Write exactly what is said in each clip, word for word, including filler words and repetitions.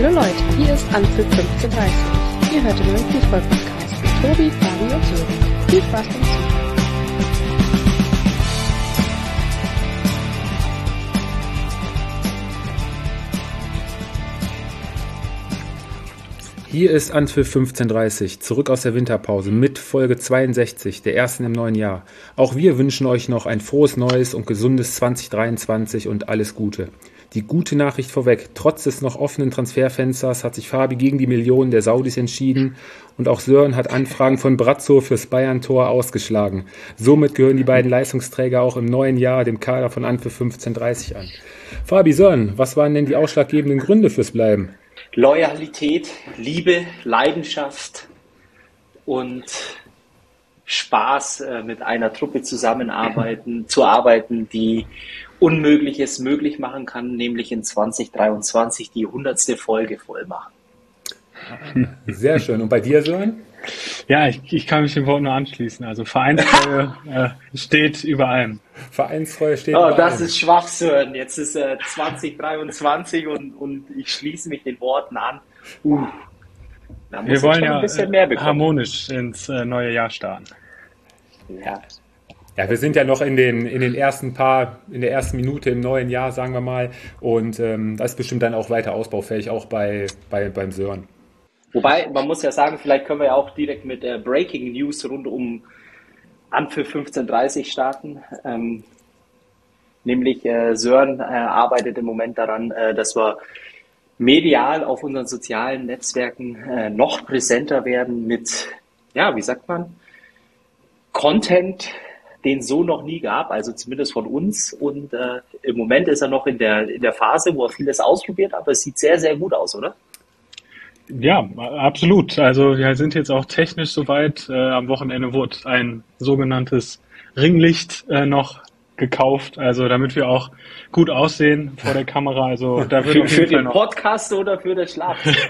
Hallo Leute, hier ist Anpfiff fünfzehn dreißig. Ihr hört den neuen Fußball-Podcast mit Tobi, Fabi und Sören. Viel Spaß beim Zuhören. Hier ist Anpfiff fünfzehn dreißig, zurück aus der Winterpause mit Folge zweiundsechzig, der ersten im neuen Jahr. Auch wir wünschen euch noch ein frohes Neues und gesundes zwanzig dreiundzwanzig und alles Gute. Die gute Nachricht vorweg, trotz des noch offenen Transferfensters hat sich Fabi gegen die Millionen der Saudis entschieden und auch Sören hat Anfragen von Brazzo fürs Bayern-Tor ausgeschlagen. Somit gehören die beiden Leistungsträger auch im neuen Jahr dem Kader von Anpfiff fünfzehn dreißig an. Fabi, Sören, was waren denn die ausschlaggebenden Gründe fürs Bleiben? Loyalität, Liebe, Leidenschaft und Spaß, äh, mit einer Truppe zusammenarbeiten, zu arbeiten, die Unmögliches möglich machen kann, nämlich in zwanzig dreiundzwanzig die hundertste Folge voll machen. Sehr schön. Und bei dir, Sören? Ja, ich, ich kann mich dem Wort nur anschließen. Also Vereinstreue äh, steht über allem. Vereinsfreue steht oh, über allem. Das ist schwach, Sören. Jetzt ist äh, zwanzig dreiundzwanzig und, und ich schließe mich den Worten an. Uh, da muss Wir wollen schon ja ein bisschen mehr bekommen. harmonisch ins äh, neue Jahr starten. Ja. Ja, wir sind ja noch in den, in den ersten paar, in der ersten Minute im neuen Jahr, sagen wir mal. Und ähm, das ist bestimmt dann auch weiter ausbaufähig, auch bei, bei, beim Sören. Wobei, man muss ja sagen, vielleicht können wir ja auch direkt mit äh, Breaking News rund um Anpfiff fünfzehn dreißig starten. Ähm, nämlich äh, Sören äh, arbeitet im Moment daran, äh, dass wir medial auf unseren sozialen Netzwerken äh, noch präsenter werden mit, ja, wie sagt man, Content, den es so noch nie gab, also zumindest von uns. Und äh, im Moment ist er noch in der, in der Phase, wo er vieles ausprobiert, aber es sieht sehr, sehr gut aus, oder? Ja, absolut. Also wir sind jetzt auch technisch soweit. Äh, am Wochenende wurde ein sogenanntes Ringlicht äh, noch gekauft, also damit wir auch gut aussehen vor der Kamera. Also da wird für, auf für jeden Fall den noch Podcast oder für das Schlafzimmer?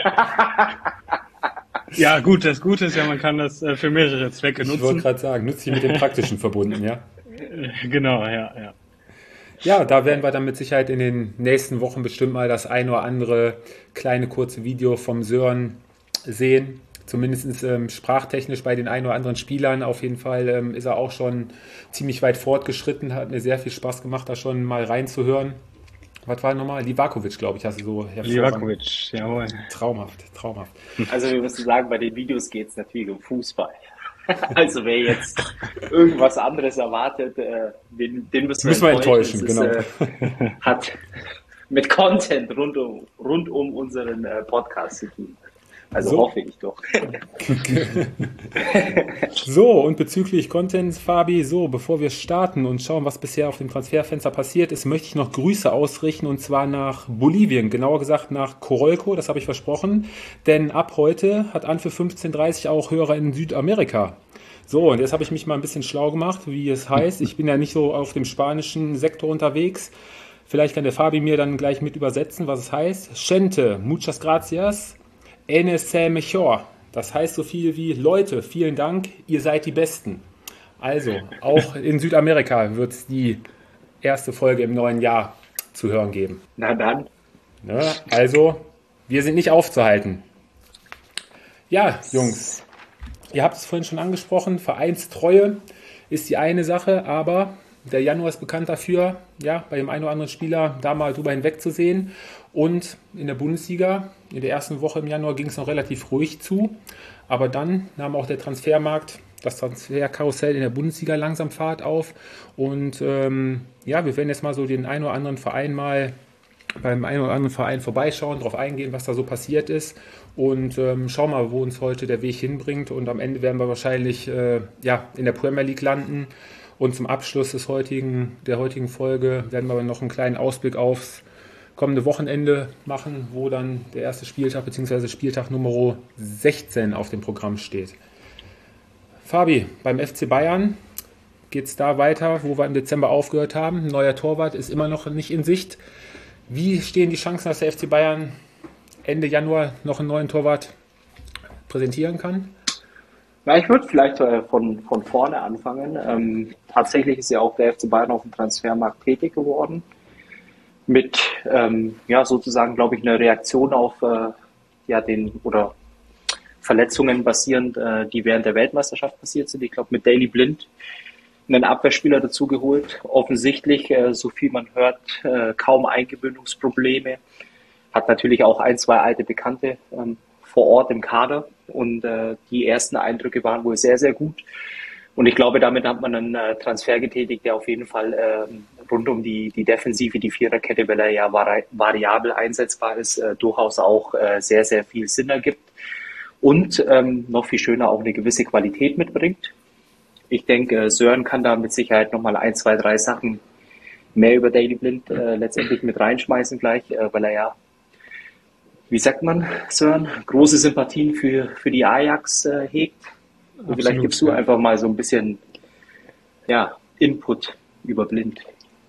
Ja, gut, das Gute ist ja, man kann das äh, für mehrere Zwecke nutzen. Ich wollte gerade sagen, nützlich mit dem Praktischen verbunden, ja? Genau, ja, ja. Ja, da werden wir dann mit Sicherheit in den nächsten Wochen bestimmt mal das ein oder andere kleine kurze Video vom Sören sehen. Zumindest ähm, sprachtechnisch bei den ein oder anderen Spielern. Auf jeden Fall ähm, ist er auch schon ziemlich weit fortgeschritten. Hat mir sehr viel Spaß gemacht, da schon mal reinzuhören. Was war nochmal? Livakovic, glaube ich, hast du so hervorragend. Livakovic, jawohl. Traumhaft, traumhaft. Also wir müssen sagen, bei den Videos geht es natürlich um Fußball. Also wer jetzt irgendwas anderes erwartet, äh, den, den müssen wir müssen enttäuschen. Wir enttäuschen, ist, genau. Äh, hat mit Content rund um, rund um unseren äh, Podcast zu tun. Also so. Hoffe ich doch. So, und bezüglich Content, Fabi, so, bevor wir starten und schauen, was bisher auf dem Transferfenster passiert ist, möchte ich noch Grüße ausrichten, und zwar nach Bolivien, genauer gesagt nach Corolco, das habe ich versprochen, denn ab heute hat Anpfiff fünfzehn dreißig auch Hörer in Südamerika. So, und jetzt habe ich mich mal ein bisschen schlau gemacht, wie es heißt. Ich bin ja nicht so auf dem spanischen Sektor unterwegs. Vielleicht kann der Fabi mir dann gleich mit übersetzen, was es heißt. Gente, muchas gracias. N S C Mejor. Das heißt so viel wie Leute, vielen Dank, ihr seid die Besten. Also, auch in Südamerika wird es die erste Folge im neuen Jahr zu hören geben. Na dann. Ne? Also, wir sind nicht aufzuhalten. Ja, Jungs, ihr habt es vorhin schon angesprochen, Vereinstreue ist die eine Sache, aber der Januar ist bekannt dafür, ja, bei dem einen oder anderen Spieler da mal drüber hinwegzusehen. Und in der Bundesliga, in der ersten Woche im Januar ging es noch relativ ruhig zu. Aber dann nahm auch der Transfermarkt, das Transferkarussell in der Bundesliga langsam Fahrt auf. Und ähm, ja, wir werden jetzt mal so den einen oder anderen Verein mal beim einen oder anderen Verein vorbeischauen, darauf eingehen, was da so passiert ist. Und ähm, schauen mal, wo uns heute der Weg hinbringt. Und am Ende werden wir wahrscheinlich äh, ja, in der Premier League landen. Und zum Abschluss des heutigen, der heutigen Folge werden wir noch einen kleinen Ausblick aufs kommende Wochenende machen, wo dann der erste Spieltag bzw. Spieltag Nummer sechzehn auf dem Programm steht. Fabi, beim F C Bayern geht es da weiter, wo wir im Dezember aufgehört haben. Ein neuer Torwart ist immer noch nicht in Sicht. Wie stehen die Chancen, dass der F C Bayern Ende Januar noch einen neuen Torwart präsentieren kann? Ja, ich würde vielleicht äh, von, von vorne anfangen. Ähm, tatsächlich ist ja auch der F C Bayern auf dem Transfermarkt tätig geworden. mit ähm, ja sozusagen, glaube ich, einer Reaktion auf äh, ja den oder Verletzungen basierend, äh, die während der Weltmeisterschaft passiert sind. Ich glaube, mit Daley Blind einen Abwehrspieler dazu geholt. Offensichtlich, äh, so viel man hört, äh, kaum Eingewöhnungsprobleme. Hat natürlich auch ein, zwei alte Bekannte ähm, vor Ort im Kader und äh, die ersten Eindrücke waren wohl sehr, sehr gut. Und ich glaube, damit hat man einen äh, Transfer getätigt, der auf jeden Fall äh, rund um die, die Defensive, die Viererkette, weil er ja vari variabel einsetzbar ist, äh, durchaus auch äh, sehr, sehr viel Sinn ergibt. Und ähm, noch viel schöner auch eine gewisse Qualität mitbringt. Ich denke, Sören kann da mit Sicherheit nochmal ein, zwei, drei Sachen mehr über Daley Blind äh, letztendlich mit reinschmeißen gleich, äh, weil er ja, wie sagt man, Sören, große Sympathien für, für die Ajax äh, hegt. Und vielleicht Absolut, gibst du ja. einfach mal so ein bisschen ja, Input über Blind.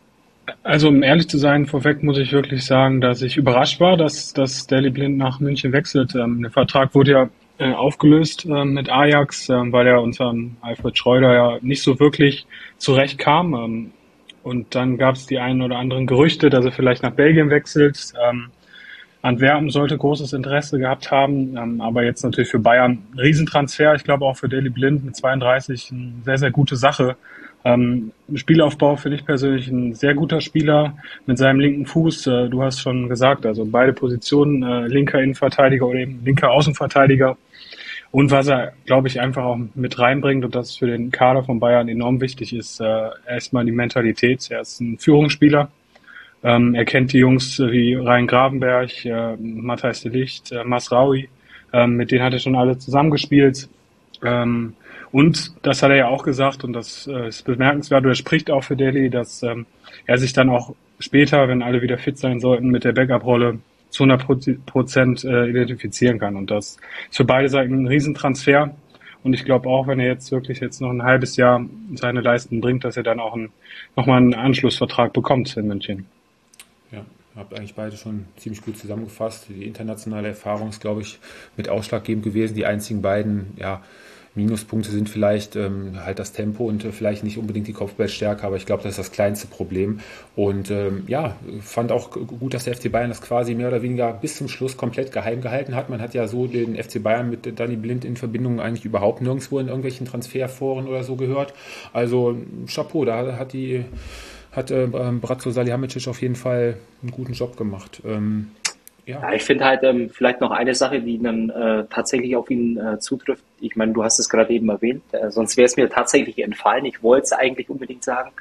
Also um ehrlich zu sein, vorweg muss ich wirklich sagen, dass ich überrascht war, dass, dass Daley Blind nach München wechselt. Ähm, der Vertrag wurde ja äh, aufgelöst äh, mit Ajax, äh, weil er unter Alfred Schreuder ja nicht so wirklich zurechtkam. Ähm, und dann gab es die einen oder anderen Gerüchte, dass er vielleicht nach Belgien wechselt. Ähm, Antwerpen sollte großes Interesse gehabt haben, ähm, aber jetzt natürlich für Bayern ein Riesentransfer. Ich glaube auch für Daley Blind mit zweiunddreißig eine sehr, sehr gute Sache. Ähm, Spielaufbau finde ich persönlich ein sehr guter Spieler mit seinem linken Fuß. Äh, du hast schon gesagt, also beide Positionen, äh, linker Innenverteidiger oder eben linker Außenverteidiger. Und was er, glaube ich, einfach auch mit reinbringt und das für den Kader von Bayern enorm wichtig ist, äh, erstmal die Mentalität. Er ist ein Führungsspieler. Ähm, er kennt die Jungs wie Rhein Gravenberg, äh, Matthijs de Ligt, äh, Masraoui, ähm, mit denen hat er schon alle zusammengespielt. Ähm, und das hat er ja auch gesagt, und das äh, ist bemerkenswert, oder spricht auch für Daley, dass ähm, er sich dann auch später, wenn alle wieder fit sein sollten, mit der Backup-Rolle zu hundert Prozent äh, identifizieren kann. Und das ist für beide Seiten ein Riesentransfer. Und ich glaube auch, wenn er jetzt wirklich jetzt noch ein halbes Jahr seine Leisten bringt, dass er dann auch ein, nochmal einen Anschlussvertrag bekommt in München. Ja, habt eigentlich beide schon ziemlich gut zusammengefasst. Die internationale Erfahrung ist, glaube ich, mit ausschlaggebend gewesen. Die einzigen beiden, ja, Minuspunkte sind vielleicht ähm, halt das Tempo und äh, vielleicht nicht unbedingt die Kopfballstärke, aber ich glaube, das ist das kleinste Problem. Und ähm, ja, fand auch g- gut, dass der F C Bayern das quasi mehr oder weniger bis zum Schluss komplett geheim gehalten hat. Man hat ja so den F C Bayern mit Daley Blind in Verbindung eigentlich überhaupt nirgendwo in irgendwelchen Transferforen oder so gehört. Also Chapeau, da hat die hat äh, Bratzo Salihamidzic auf jeden Fall einen guten Job gemacht. Ähm, ja. Ja, ich finde halt ähm, vielleicht noch eine Sache, die dann äh, tatsächlich auf ihn äh, zutrifft. Ich meine, du hast es gerade eben erwähnt, äh, sonst wäre es mir tatsächlich entfallen. Ich wollte es eigentlich unbedingt sagen.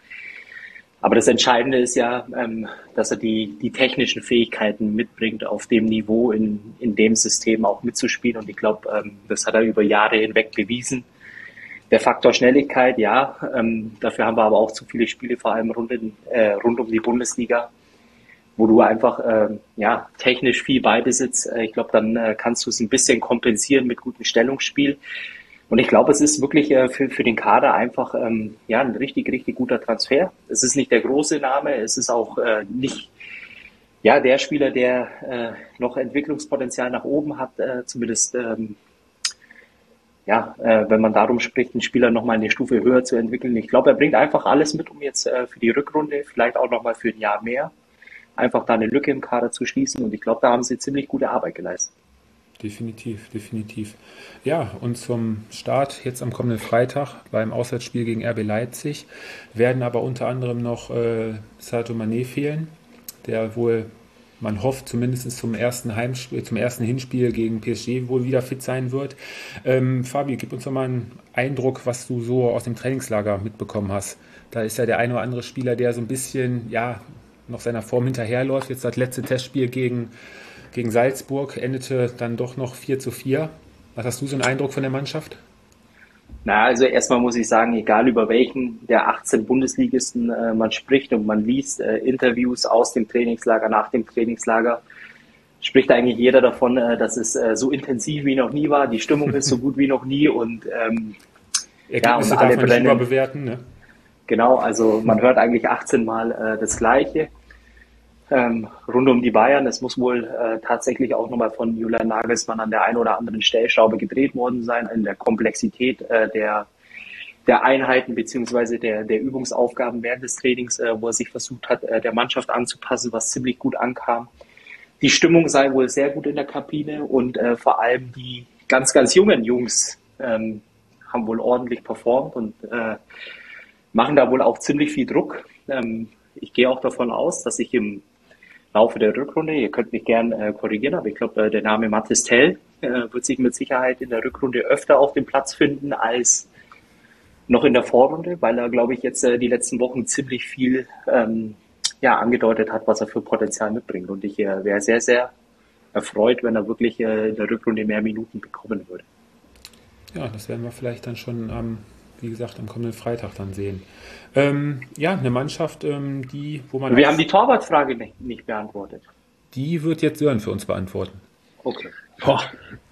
Aber das Entscheidende ist ja, ähm, dass er die, die technischen Fähigkeiten mitbringt, auf dem Niveau in, in dem System auch mitzuspielen. Und ich glaube, ähm, das hat er über Jahre hinweg bewiesen. Der Faktor Schnelligkeit, ja, ähm, dafür haben wir aber auch zu viele Spiele, vor allem rund, in, äh, rund um die Bundesliga, wo du einfach äh, ja technisch viel Ballbesitz, äh, ich glaube, dann äh, kannst du es ein bisschen kompensieren mit gutem Stellungsspiel. Und ich glaube, es ist wirklich äh, für, für den Kader einfach ähm, ja ein richtig, richtig guter Transfer. Es ist nicht der große Name, es ist auch äh, nicht ja der Spieler, der äh, noch Entwicklungspotenzial nach oben hat, äh, zumindest ähm, ja, äh, wenn man darum spricht, einen Spieler nochmal eine Stufe höher zu entwickeln. Ich glaube, er bringt einfach alles mit, um jetzt äh, für die Rückrunde, vielleicht auch nochmal für ein Jahr mehr, einfach da eine Lücke im Kader zu schließen. Und ich glaube, da haben sie ziemlich gute Arbeit geleistet. Definitiv, definitiv. Ja, und zum Start jetzt am kommenden Freitag beim Auswärtsspiel gegen R B Leipzig werden aber unter anderem noch äh, Sadio Mané fehlen, der wohl, man hofft, zumindest zum ersten Heimspiel, zum ersten Hinspiel gegen P S G wohl wieder fit sein wird. Ähm, Fabi, gib uns doch mal einen Eindruck, was du so aus dem Trainingslager mitbekommen hast. Da ist ja der eine oder andere Spieler, der so ein bisschen, ja, noch seiner Form hinterherläuft. Jetzt das letzte Testspiel gegen, gegen Salzburg endete dann doch noch vier zu vier. Was hast du so einen Eindruck von der Mannschaft? Na, also erstmal muss ich sagen, egal über welchen der achtzehn Bundesligisten äh, man spricht und man liest äh, Interviews aus dem Trainingslager, nach dem Trainingslager, spricht eigentlich jeder davon, äh, dass es äh, so intensiv wie noch nie war, die Stimmung ist so gut wie noch nie und ähm, Ergebnisse ja, und alle darf man nicht brennen. überbewerten, ne? Genau, also man hört eigentlich achtzehn Mal äh, das Gleiche. Ähm, rund um die Bayern. Es muss wohl äh, tatsächlich auch nochmal von Julian Nagelsmann an der einen oder anderen Stellschraube gedreht worden sein, in der Komplexität äh, der, der Einheiten beziehungsweise der, der Übungsaufgaben während des Trainings, äh, wo er sich versucht hat, äh, der Mannschaft anzupassen, was ziemlich gut ankam. Die Stimmung sei wohl sehr gut in der Kabine und äh, vor allem die ganz, ganz jungen Jungs ähm, haben wohl ordentlich performt und äh, machen da wohl auch ziemlich viel Druck. Ähm, ich gehe auch davon aus, dass ich im Laufe der Rückrunde, ihr könnt mich gern äh, korrigieren, aber ich glaube, äh, der Name Mathis Tell äh, wird sich mit Sicherheit in der Rückrunde öfter auf dem Platz finden als noch in der Vorrunde, weil er, glaube ich, jetzt äh, die letzten Wochen ziemlich viel ähm, ja, angedeutet hat, was er für Potenzial mitbringt. Und ich äh, wäre sehr, sehr erfreut, wenn er wirklich äh, in der Rückrunde mehr Minuten bekommen würde. Ja, das werden wir vielleicht dann schon am, wie gesagt, am kommenden Freitag dann sehen. Ähm, ja, eine Mannschaft, ähm, die, wo man... Wir haben die Torwartfrage nicht, nicht beantwortet. Die wird jetzt Sören für uns beantworten. Okay. Boah.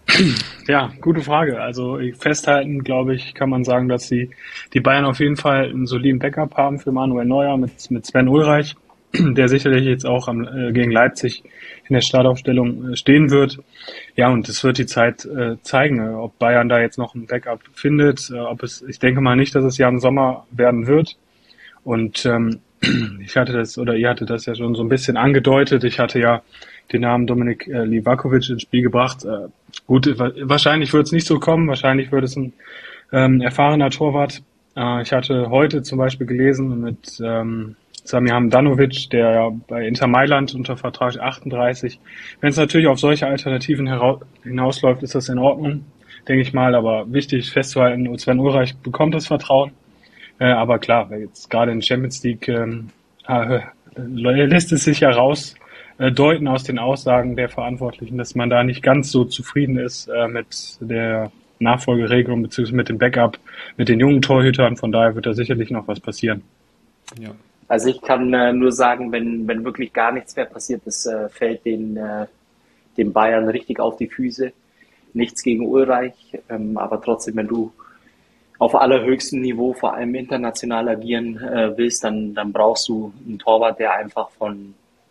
Ja, gute Frage. Also festhalten, glaube ich, kann man sagen, dass sie die Bayern auf jeden Fall einen soliden Backup haben für Manuel Neuer mit, mit Sven Ulreich, der sicherlich jetzt auch am, äh, gegen Leipzig in der Startaufstellung äh, stehen wird. Ja, und es wird die Zeit äh, zeigen, äh, ob Bayern da jetzt noch ein Backup findet. Äh, ob es, ich denke mal nicht, dass es Jan Sommer werden wird. Und ähm, ich hatte das, oder ihr hattet das ja schon so ein bisschen angedeutet. Ich hatte ja den Namen Dominik äh, Livakovic ins Spiel gebracht. Äh, gut, wahrscheinlich wird es nicht so kommen. Wahrscheinlich wird es ein ähm, erfahrener Torwart. Äh, ich hatte heute zum Beispiel gelesen mit ähm, Samir Handanovic, der ja bei Inter Mailand unter Vertrag achtunddreißig. Wenn es natürlich auf solche Alternativen hera- hinausläuft, ist das in Ordnung, denke ich mal. Aber wichtig festzuhalten, Sven Ulreich bekommt das Vertrauen. Äh, aber klar, jetzt gerade in Champions League ähm, äh, lässt es sich ja raus äh, deuten aus den Aussagen der Verantwortlichen, dass man da nicht ganz so zufrieden ist äh, mit der Nachfolgeregelung beziehungsweise mit dem Backup, mit den jungen Torhütern. Von daher wird da sicherlich noch was passieren. Ja. Also ich kann äh, nur sagen, wenn wenn wirklich gar nichts mehr passiert ist, äh, fällt den, äh, den Bayern richtig auf die Füße. Nichts gegen Ulreich, ähm, aber trotzdem, wenn du auf allerhöchstem Niveau, vor allem international agieren äh, willst, dann dann brauchst du einen Torwart, der einfach von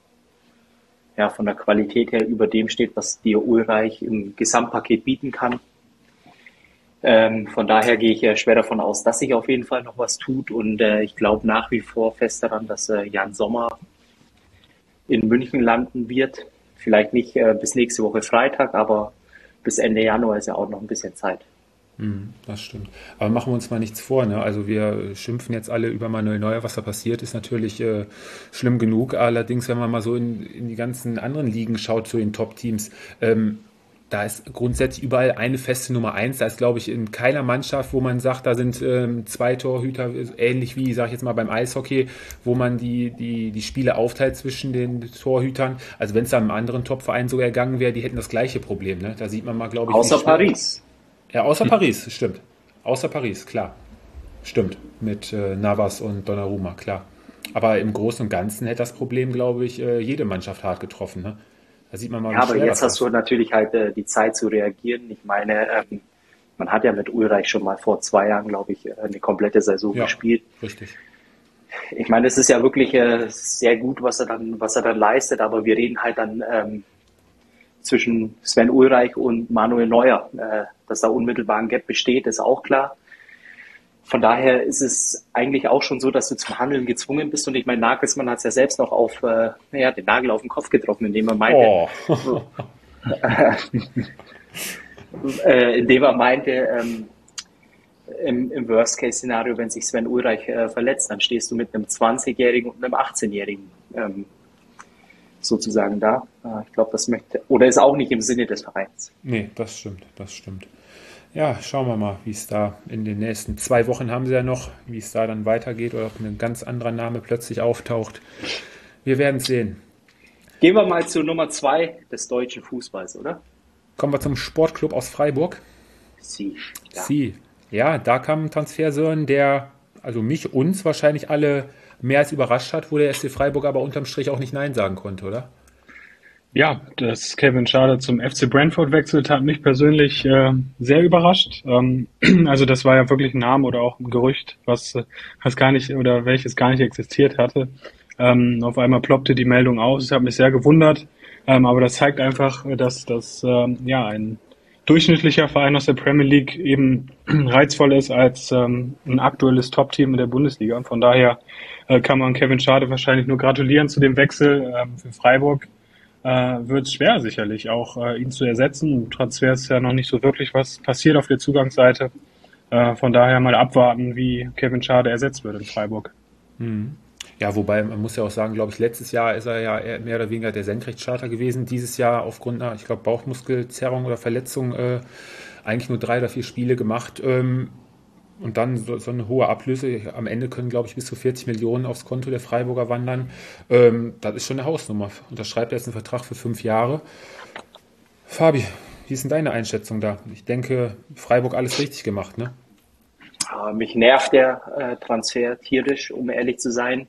ja von der Qualität her über dem steht, was dir Ulreich im Gesamtpaket bieten kann. Ähm, von daher gehe ich äh, schwer davon aus, dass sich auf jeden Fall noch was tut und äh, ich glaube nach wie vor fest daran, dass äh, Jan Sommer in München landen wird. Vielleicht nicht äh, bis nächste Woche Freitag, aber bis Ende Januar ist ja auch noch ein bisschen Zeit. Mm, das stimmt. Aber machen wir uns mal nichts vor, ne? Also wir schimpfen jetzt alle über Manuel Neuer, was da passiert, ist natürlich äh, schlimm genug. Allerdings, wenn man mal so in, in die ganzen anderen Ligen schaut, zu den Top-Teams, ähm, da ist grundsätzlich überall eine feste Nummer eins. Da ist, glaube ich, in keiner Mannschaft, wo man sagt, da sind ähm, zwei Torhüter, ähnlich wie, sage ich jetzt mal, beim Eishockey, wo man die, die, die Spiele aufteilt zwischen den Torhütern. Also wenn es da einem anderen Topverein so ergangen wäre, die hätten das gleiche Problem. Ne? Da sieht man mal, glaube ich... Außer Paris. Ja, außer Paris, stimmt. Außer Paris, klar. Stimmt, mit äh, Navas und Donnarumma, klar. Aber im Großen und Ganzen hätte das Problem, glaube ich, äh, jede Mannschaft hart getroffen, ne? Da sieht man mal, ja, aber jetzt hast du natürlich halt äh, die Zeit zu reagieren. Ich meine, ähm, man hat ja mit Ulreich schon mal vor zwei Jahren, glaube ich, eine komplette Saison ja, gespielt. Richtig. Ich meine, es ist ja wirklich äh, sehr gut, was er dann, was er dann leistet, aber wir reden halt dann ähm, zwischen Sven Ulreich und Manuel Neuer. Äh, dass da unmittelbar ein Gap besteht, ist auch klar. Von daher ist es eigentlich auch schon so, dass du zum Handeln gezwungen bist. Und ich meine, Nagelsmann hat es ja selbst noch auf äh, ja, den Nagel auf den Kopf getroffen, indem er meinte, oh. äh, indem er meinte, ähm, im, im Worst-Case-Szenario, wenn sich Sven Ulreich äh, verletzt, dann stehst du mit einem zwanzigjährigen und einem achtzehnjährigen ähm, sozusagen da. Äh, ich glaube, das möchte, oder ist auch nicht im Sinne des Vereins. Nee, das stimmt, das stimmt. Ja, schauen wir mal, wie es da in den nächsten zwei Wochen haben sie ja noch, wie es da dann weitergeht oder ob ein ganz anderer Name plötzlich auftaucht. Wir werden es sehen. Gehen wir mal zur Nummer zwei des deutschen Fußballs, oder? Kommen wir zum Sportclub aus Freiburg. Sie. Ja. Sie. Ja, da kam ein Transfer, Sören, der also mich, uns wahrscheinlich alle mehr als überrascht hat, wo der S C Freiburg aber unterm Strich auch nicht Nein sagen konnte, oder? Ja, dass Kevin Schade zum F C Brentford wechselt, hat mich persönlich äh, sehr überrascht. Ähm, also das war ja wirklich ein Name oder auch ein Gerücht, was, was gar nicht oder welches gar nicht existiert hatte. Ähm, auf einmal ploppte die Meldung aus. Es hat mich sehr gewundert, ähm, aber das zeigt einfach, dass das ähm, ja ein durchschnittlicher Verein aus der Premier League eben reizvoll ist als ähm, ein aktuelles Top-Team in der Bundesliga. Von daher äh, kann man Kevin Schade wahrscheinlich nur gratulieren zu dem Wechsel. Ähm, für Freiburg äh, wird es schwer sicherlich auch äh, ihn zu ersetzen. Im Transfer ist ja noch nicht so wirklich was passiert auf der Zugangsseite. Äh, von daher mal abwarten, wie Kevin Schade ersetzt wird in Freiburg. Mhm. Ja, wobei man muss ja auch sagen, glaube ich, letztes Jahr ist er ja eher mehr oder weniger der Senkrechtstarter gewesen. Dieses Jahr aufgrund einer, ich glaube, Bauchmuskelzerrung oder Verletzung äh, eigentlich nur drei oder vier Spiele gemacht. Ähm, und dann so, so eine hohe Ablöse. Am Ende können, glaube ich, bis zu vierzig Millionen aufs Konto der Freiburger wandern. Ähm, das ist schon eine Hausnummer. Unterschreibt er jetzt einen Vertrag für fünf Jahre. Fabi, wie ist denn deine Einschätzung da? Ich denke, Freiburg alles richtig gemacht, ne? Ja, mich nervt der äh, Transfer tierisch, um ehrlich zu sein.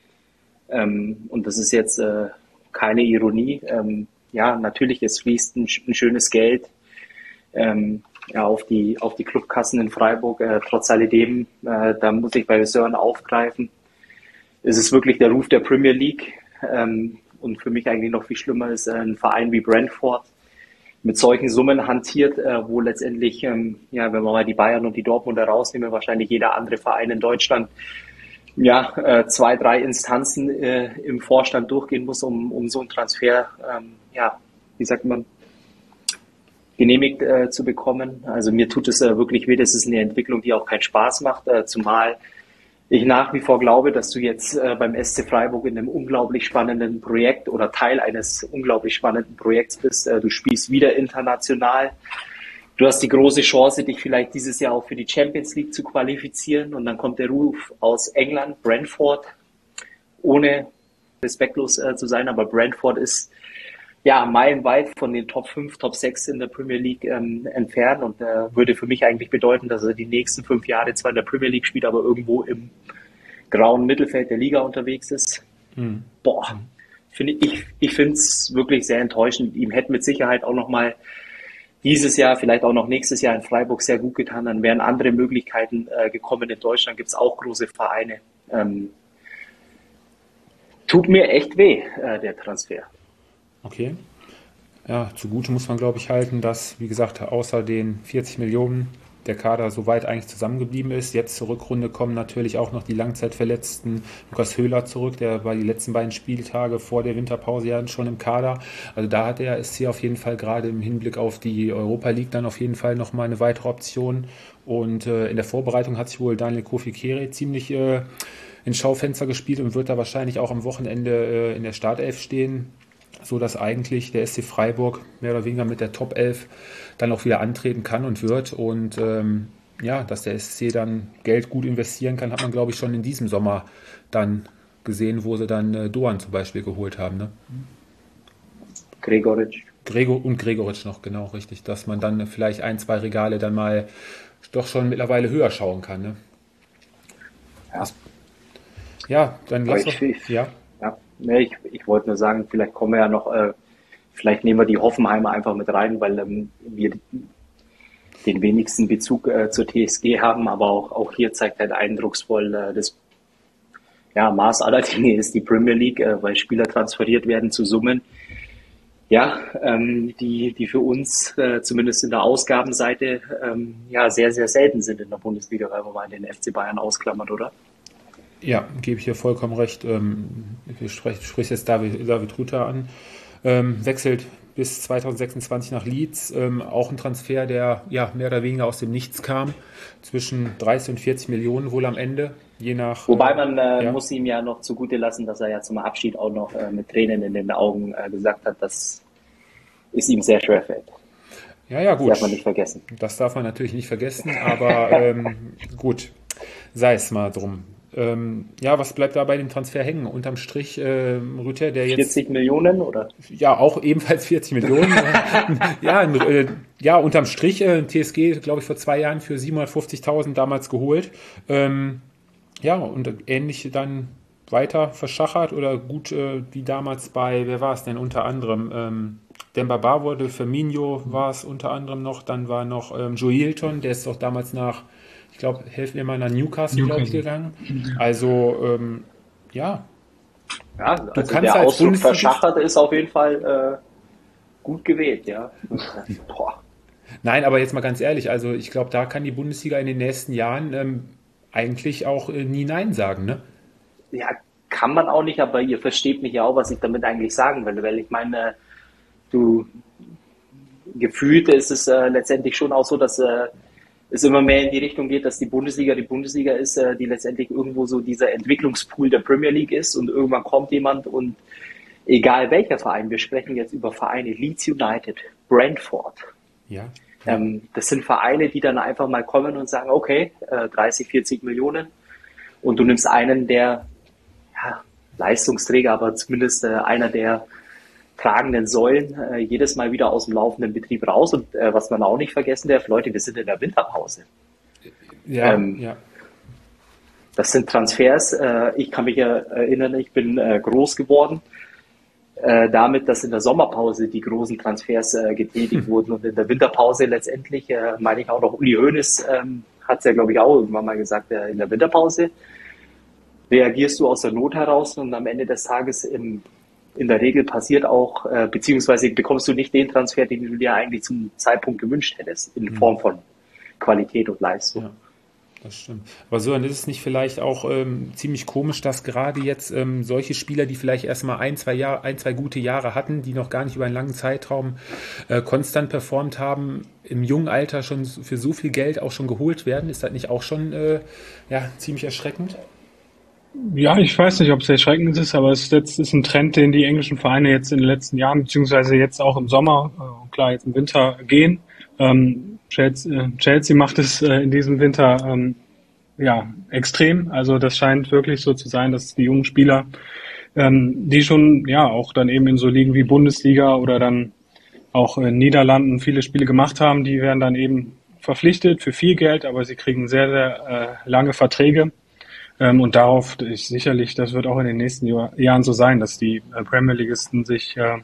Ähm, und das ist jetzt äh, keine Ironie. Ähm, ja, natürlich, es fließt ein, ein schönes Geld ähm, ja, auf die auf die Clubkassen in Freiburg. Äh, trotz alledem, äh, da muss ich bei Sören aufgreifen. Es ist wirklich der Ruf der Premier League. Ähm, und für mich eigentlich noch viel schlimmer ist äh, ein Verein wie Brentford mit solchen Summen hantiert, äh, wo letztendlich, ähm, ja, wenn wir mal die Bayern und die Dortmunder rausnehmen, wahrscheinlich jeder andere Verein in Deutschland ja, äh, zwei, drei Instanzen äh, im Vorstand durchgehen muss, um, um so einen Transfer, ähm, ja, wie sagt man, genehmigt äh, zu bekommen. Also mir tut es äh, wirklich weh, das ist eine Entwicklung, die auch keinen Spaß macht, äh, zumal ich nach wie vor glaube, dass du jetzt äh, beim S C Freiburg in einem unglaublich spannenden Projekt oder Teil eines unglaublich spannenden Projekts bist. Äh, du spielst wieder international. Du hast die große Chance, dich vielleicht dieses Jahr auch für die Champions League zu qualifizieren. Und dann kommt der Ruf aus England, Brentford, ohne respektlos äh, zu sein. Aber Brentford ist ja meilenweit von den Top fünf, Top sechs in der Premier League ähm, entfernt. Und äh, würde für mich eigentlich bedeuten, dass er die nächsten fünf Jahre zwar in der Premier League spielt, aber irgendwo im grauen Mittelfeld der Liga unterwegs ist. Mhm. Boah, finde ich, ich finde es wirklich sehr enttäuschend. Ihm hätte mit Sicherheit auch nochmal dieses Jahr, vielleicht auch noch nächstes Jahr in Freiburg sehr gut getan. Dann wären andere Möglichkeiten äh, gekommen. In Deutschland gibt es auch große Vereine. Ähm, tut mir echt weh, äh, der Transfer. Okay. Ja, zugute muss man, glaube ich, halten, dass, wie gesagt, außer den vierzig Millionen der Kader soweit eigentlich zusammengeblieben ist. Jetzt zur Rückrunde kommen natürlich auch noch die Langzeitverletzten. Lukas Höhler zurück, der war die letzten beiden Spieltage vor der Winterpause ja schon im Kader. Also da hat der S C auf jeden Fall gerade im Hinblick auf die Europa League dann auf jeden Fall nochmal eine weitere Option. Und äh, in der Vorbereitung hat sich wohl Daniel Kofi Kere ziemlich äh, ins Schaufenster gespielt und wird da wahrscheinlich auch am Wochenende äh, in der Startelf stehen, so dass eigentlich der S C Freiburg mehr oder weniger mit der Top elf dann auch wieder antreten kann und wird. Und ähm, ja, dass der S C dann Geld gut investieren kann, hat man, glaube ich, schon in diesem Sommer dann gesehen, wo sie dann äh, Doan zum Beispiel geholt haben. Ne? Gregoritsch. Gregor und Gregoritsch noch, genau, richtig. Dass man dann vielleicht ein, zwei Regale dann mal doch schon mittlerweile höher schauen kann. Ne? Ja. Das, ja, dann lass doch... Ja. Ja, nee, ich, ich wollte nur sagen, vielleicht kommen wir ja noch, äh, vielleicht nehmen wir die Hoffenheimer einfach mit rein, weil ähm, wir den wenigsten Bezug äh, zur T S G haben, aber auch, auch hier zeigt halt eindrucksvoll, äh, das ja, Maß aller Dinge ist die Premier League, äh, weil Spieler transferiert werden zu Summen, ja, ähm, die, die für uns äh, zumindest in der Ausgabenseite ähm, ja sehr, sehr selten sind in der Bundesliga, weil man mal den F C Bayern ausklammert, oder? Ja, gebe ich dir vollkommen recht. Ähm, du sprichst jetzt David, David Ruther an. Ähm, wechselt bis zwanzig sechsundzwanzig nach Leeds. Ähm, auch ein Transfer, der ja mehr oder weniger aus dem Nichts kam. Zwischen dreißig und vierzig Millionen wohl am Ende. Je nach, Wobei man äh, ja. muss ihm ja noch zugute lassen, dass er ja zum Abschied auch noch äh, mit Tränen in den Augen äh, gesagt hat, dass es ihm sehr schwer fällt. Ja, ja, gut. Das darf man nicht vergessen. Das darf man natürlich nicht vergessen, aber ähm, gut, sei es mal drum. Ähm, ja, was bleibt da bei dem Transfer hängen? Unterm Strich, äh, Rüther, der jetzt... vierzig Millionen, oder? Ja, auch ebenfalls vierzig Millionen. ja, äh, ja, unterm Strich, äh, T S G, glaube ich, vor zwei Jahren für siebenhundertfünfzigtausend damals geholt. Ähm, ja, und ähnlich dann weiter verschachert oder gut, äh, wie damals bei, wer war es denn unter anderem? Ähm, Demba Ba wurde, Firmino war es unter anderem noch, dann war noch ähm, Joe Hilton, der ist doch damals nach... Ich glaube, helfen mir mal nach Newcastle, Newcastle. glaube ich, gegangen. Also, ähm, ja. Ja, also du kannst der als Ausdruck verschachert ist auf jeden Fall äh, gut gewählt, ja. Boah. Nein, aber jetzt mal ganz ehrlich, also ich glaube, da kann die Bundesliga in den nächsten Jahren ähm, eigentlich auch äh, nie Nein sagen, ne? Ja, kann man auch nicht, aber ihr versteht mich ja auch, was ich damit eigentlich sagen will, weil ich meine, du gefühlt ist es äh, letztendlich schon auch so, dass äh, es immer mehr in die Richtung geht, dass die Bundesliga die Bundesliga ist, äh, die letztendlich irgendwo so dieser Entwicklungspool der Premier League ist und irgendwann kommt jemand und egal welcher Verein, wir sprechen jetzt über Vereine, Leeds United, Brentford, Ja. ähm, das sind Vereine, die dann einfach mal kommen und sagen, okay, äh, dreißig, vierzig Millionen und du nimmst einen, der ja, Leistungsträger, aber zumindest äh, einer der tragenden Säulen äh, jedes Mal wieder aus dem laufenden Betrieb raus. Und äh, was man auch nicht vergessen darf, Leute, wir sind in der Winterpause. Ja, Ähm, ja. Das sind Transfers. Äh, ich kann mich ja erinnern, ich bin äh, groß geworden äh, damit, dass in der Sommerpause die großen Transfers äh, getätigt wurden. Und in der Winterpause letztendlich, äh, meine ich auch noch, Uli Hoeneß ähm, hat es ja, glaube ich, auch irgendwann mal gesagt, äh, in der Winterpause reagierst du aus der Not heraus und am Ende des Tages im, in der Regel passiert auch, äh, beziehungsweise bekommst du nicht den Transfer, den du dir eigentlich zum Zeitpunkt gewünscht hättest, in Form von Qualität und Leistung. Ja, das stimmt. Aber so, dann ist es nicht vielleicht auch ähm, ziemlich komisch, dass gerade jetzt ähm, solche Spieler, die vielleicht erstmal ein, zwei Jahre, ein, zwei gute Jahre hatten, die noch gar nicht über einen langen Zeitraum äh, konstant performt haben, im jungen Alter schon für so viel Geld auch schon geholt werden? Ist das nicht auch schon äh, ja, ziemlich erschreckend? Ja, ich weiß nicht, ob es erschreckend ist, aber es ist, jetzt, ist ein Trend, den die englischen Vereine jetzt in den letzten Jahren, beziehungsweise jetzt auch im Sommer, äh, klar, jetzt im Winter gehen. Ähm, Chelsea, äh, Chelsea macht es äh, in diesem Winter ähm, ja extrem. Also das scheint wirklich so zu sein, dass die jungen Spieler, ähm, die schon ja auch dann eben in so Ligen wie Bundesliga oder dann auch in Niederlanden viele Spiele gemacht haben, die werden dann eben verpflichtet für viel Geld, aber sie kriegen sehr, sehr äh, lange Verträge. Und darauf ist sicherlich, das wird auch in den nächsten Jahr, Jahren so sein, dass die Premier Leagueisten sich äh,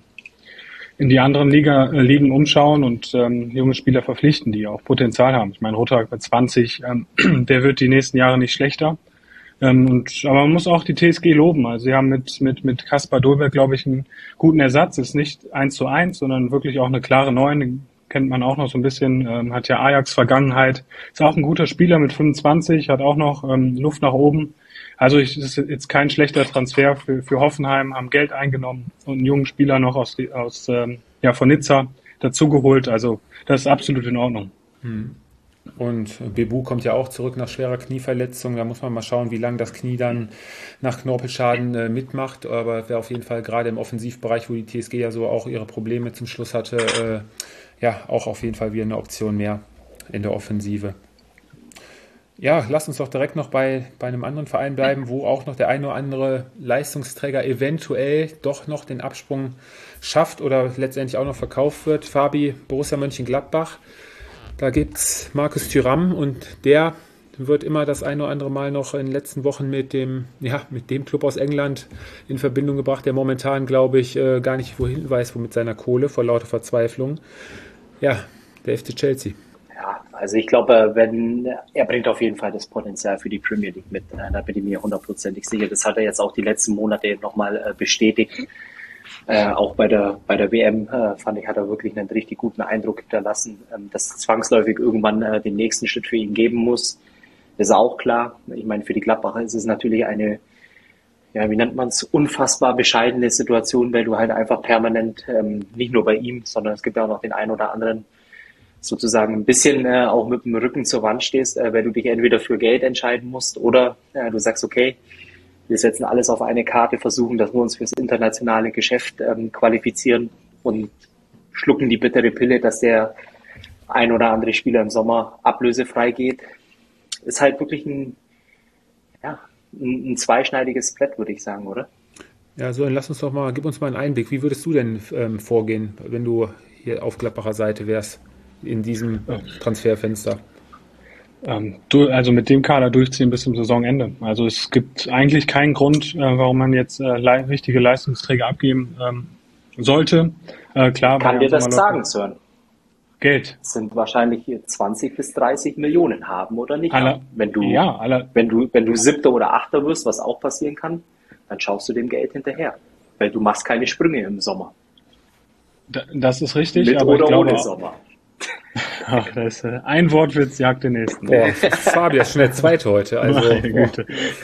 in die anderen Liga, äh, Ligen umschauen und ähm, junge Spieler verpflichten, die auch Potenzial haben. Ich meine, Rutter mit zwanzig, ähm, der wird die nächsten Jahre nicht schlechter. Ähm, und, aber man muss auch die T S G loben. Also sie haben mit mit mit Kaspar Dolberg, glaube ich, einen guten Ersatz. Ist nicht eins zu eins, sondern wirklich auch eine klare Neun. Den kennt man auch noch so ein bisschen, ähm, hat ja Ajax-Vergangenheit. Ist auch ein guter Spieler mit fünfundzwanzig, hat auch noch ähm, Luft nach oben. Also ich, das ist jetzt kein schlechter Transfer für für Hoffenheim, haben Geld eingenommen und einen jungen Spieler noch aus aus ähm, ja von Nizza dazugeholt. Also das ist absolut in Ordnung. Hm. Und Bebu kommt ja auch zurück nach schwerer Knieverletzung. Da muss man mal schauen, wie lange das Knie dann nach Knorpelschaden äh, mitmacht. Aber wäre auf jeden Fall gerade im Offensivbereich, wo die T S G ja so auch ihre Probleme zum Schluss hatte, äh, ja, auch auf jeden Fall wieder eine Option mehr in der Offensive. Ja, lasst uns doch direkt noch bei, bei einem anderen Verein bleiben, wo auch noch der eine oder andere Leistungsträger eventuell doch noch den Absprung schafft oder letztendlich auch noch verkauft wird. Fabi, Borussia Mönchengladbach. Da gibt es Markus Thuram und der wird immer das eine oder andere Mal noch in den letzten Wochen mit dem, ja, mit dem Club aus England in Verbindung gebracht, der momentan, glaube ich, äh, gar nicht wohin weiß, wo mit seiner Kohle, vor lauter Verzweiflung. Ja, der F C Chelsea. Ja, also ich glaube, wenn er bringt auf jeden Fall das Potenzial für die Premier League mit. Da bin ich mir hundertprozentig sicher. Das hat er jetzt auch die letzten Monate nochmal bestätigt. Äh, auch bei der bei der W M äh, fand ich, hat er wirklich einen richtig guten Eindruck hinterlassen, ähm, dass es zwangsläufig irgendwann äh, den nächsten Schritt für ihn geben muss. Das ist auch klar. Ich meine, für die Gladbacher ist es natürlich eine, ja, wie nennt man es, unfassbar bescheidene Situation, weil du halt einfach permanent, ähm, nicht nur bei ihm, sondern es gibt ja auch noch den einen oder anderen, sozusagen ein bisschen äh, auch mit dem Rücken zur Wand stehst, äh, weil du dich entweder für Geld entscheiden musst oder äh, du sagst, okay, wir setzen alles auf eine Karte, versuchen, dass wir uns fürs internationale Geschäft ähm, qualifizieren und schlucken die bittere Pille, dass der ein oder andere Spieler im Sommer ablösefrei geht. Ist halt wirklich ein, ja, ein, ein zweischneidiges Brett, würde ich sagen, oder? Ja, so, dann lass uns doch mal, gib uns mal einen Einblick. Wie würdest du denn ähm, vorgehen, wenn du hier auf Gladbacher Seite wärst, in diesem Transferfenster? Ähm, du, also mit dem Kader durchziehen bis zum Saisonende. Also es gibt eigentlich keinen Grund, äh, warum man jetzt äh, le- wichtige Leistungsträger abgeben ähm, sollte. Äh, klar, Kann dir das sagen, Sören? Geld. Das sind wahrscheinlich zwanzig bis dreißig Millionen haben oder nicht Alle, haben. Wenn du, ja, alle, wenn du, wenn du Siebter oder Achter wirst, was auch passieren kann, dann schaust du dem Geld hinterher. Weil du machst keine Sprünge im Sommer. Das ist richtig, Mit aber oder ich glaube, ohne Sommer. Ach, das ist, äh, ein Wortwitz jagt den nächsten. Boah, Fabi, das ist schon der zweite heute. Also, Meine Güte.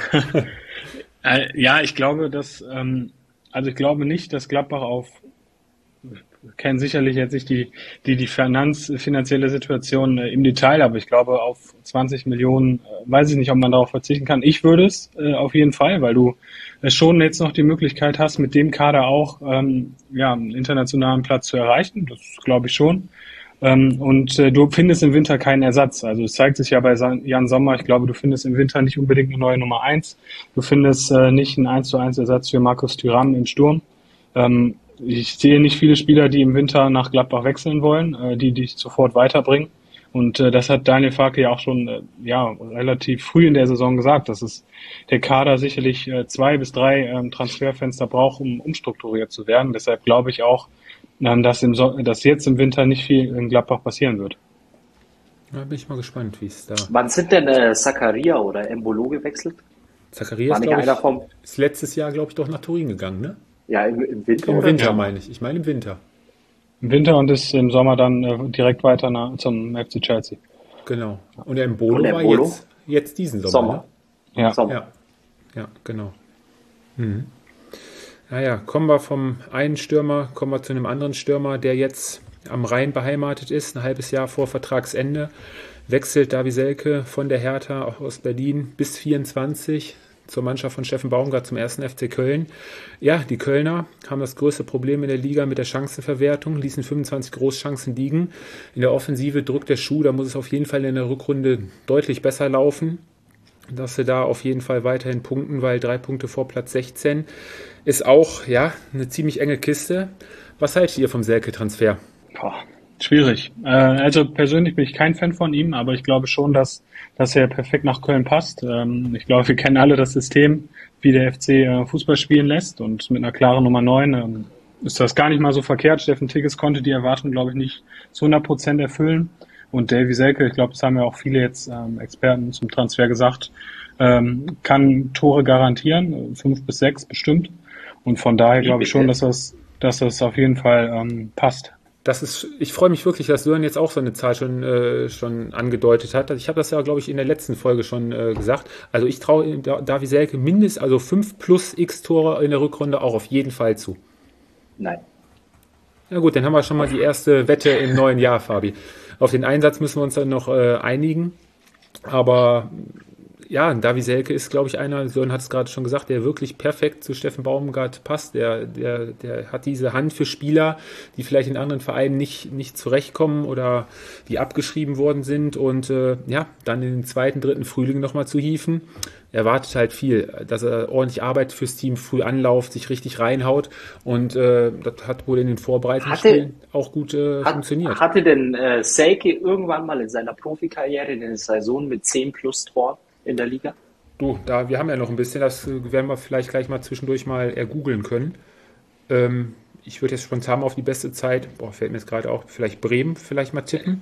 äh, ja, ich glaube, dass, ähm, also ich glaube nicht, dass Gladbach auf, kennen sicherlich jetzt nicht die, die, die Finanz, finanzielle Situation äh, im Detail, aber ich glaube auf zwanzig Millionen, äh, weiß ich nicht, ob man darauf verzichten kann. Ich würde es äh, auf jeden Fall, weil du äh, schon jetzt noch die Möglichkeit hast, mit dem Kader auch ähm, ja, einen internationalen Platz zu erreichen. Das glaube ich schon. Ähm, und äh, du findest im Winter keinen Ersatz. Also es zeigt sich ja bei Jan Sommer, ich glaube, du findest im Winter nicht unbedingt eine neue Nummer eins. Du findest äh, nicht einen eins zu eins Ersatz für Markus Thuram im Sturm. Ähm, ich sehe nicht viele Spieler, die im Winter nach Gladbach wechseln wollen, äh, die dich sofort weiterbringen. Und äh, das hat Daniel Farke ja auch schon äh, ja relativ früh in der Saison gesagt, dass es der Kader sicherlich äh, zwei bis drei ähm, Transferfenster braucht, um umstrukturiert zu werden. Deshalb glaube ich auch, ähm, dass, im so- dass jetzt im Winter nicht viel in Gladbach passieren wird. da bin ich mal gespannt, wie es da. Wann sind denn äh, Zakaria oder Embolo gewechselt? Zacharias, War nicht glaube einer vom, ich, ist letztes Jahr, glaube ich, doch nach Turin gegangen, ne? ja, im, im Winter? Im oder? Winter meine ich. Ich meine im Winter. Im Winter und ist im Sommer dann äh, direkt weiter nach, zum F C Chelsea. Genau. Und der Embolo, Und der war Embolo? jetzt, jetzt diesen Sommer, Sommer. Ja. Sommer. ne? Ja. Ja, genau. Mhm. Naja, kommen wir vom einen Stürmer, kommen wir zu einem anderen Stürmer, der jetzt am Rhein beheimatet ist, ein halbes Jahr vor Vertragsende. Wechselt Davy Selke von der Hertha auch aus Berlin bis vierundzwanzig zur Mannschaft von Steffen Baumgart zum ersten F C Köln. Ja, die Kölner haben das größte Problem in der Liga mit der Chancenverwertung, ließen fünfundzwanzig Großchancen liegen. In der Offensive drückt der Schuh, da muss es auf jeden Fall in der Rückrunde deutlich besser laufen, dass sie da auf jeden Fall weiterhin punkten, weil drei Punkte vor Platz sechzehn ist auch ja eine ziemlich enge Kiste. Was haltet ihr vom Selke-Transfer? Boah, schwierig. Äh, also persönlich bin ich kein Fan von ihm, aber ich glaube schon, dass, dass er perfekt nach Köln passt. Ähm, ich glaube, wir kennen alle das System, wie der F C äh, Fußball spielen lässt, und mit einer klaren Nummer neun ähm, ist das gar nicht mal so verkehrt. Steffen Tigges konnte die Erwartung, glaube ich, nicht zu hundert Prozent erfüllen. Und Davy Selke, ich glaube, das haben ja auch viele jetzt ähm, Experten zum Transfer gesagt, ähm, kann Tore garantieren, fünf bis sechs bestimmt. Und von daher glaube ich schon, dass das, dass das auf jeden Fall ähm, passt. Das ist, ich freue mich wirklich, dass Sören jetzt auch so eine Zahl schon, äh, schon angedeutet hat. Ich habe das ja, glaube ich, in der letzten Folge schon äh, gesagt. Also ich traue Davy Selke mindestens, also fünf plus x Tore in der Rückrunde auch auf jeden Fall zu. Nein. Na gut, dann haben wir schon mal die erste Wette im neuen Jahr, Fabi. Auf den Einsatz müssen wir uns dann noch äh, einigen. Aber ja, Davy Selke ist, glaube ich, einer, Sören hat es gerade schon gesagt, der wirklich perfekt zu Steffen Baumgart passt. Der, der, der hat diese Hand für Spieler, die vielleicht in anderen Vereinen nicht, nicht zurechtkommen oder die abgeschrieben worden sind. Und äh, ja, dann in den zweiten, dritten Frühling nochmal zu hieven. Er wartet halt viel, dass er ordentlich Arbeit fürs Team früh anlauft, sich richtig reinhaut. Und äh, das hat wohl in den Vorbereitungsspielen auch gut äh, hat, funktioniert. Hatte denn äh, Selke irgendwann mal in seiner Profikarriere eine Saison mit zehn plus Toren in der Liga? Du, da, wir haben ja noch ein bisschen, das werden wir vielleicht gleich mal zwischendurch mal ergoogeln können. Ähm, ich würde jetzt spontan mal auf die beste Zeit, boah, fällt mir jetzt gerade auch, vielleicht Bremen vielleicht mal tippen.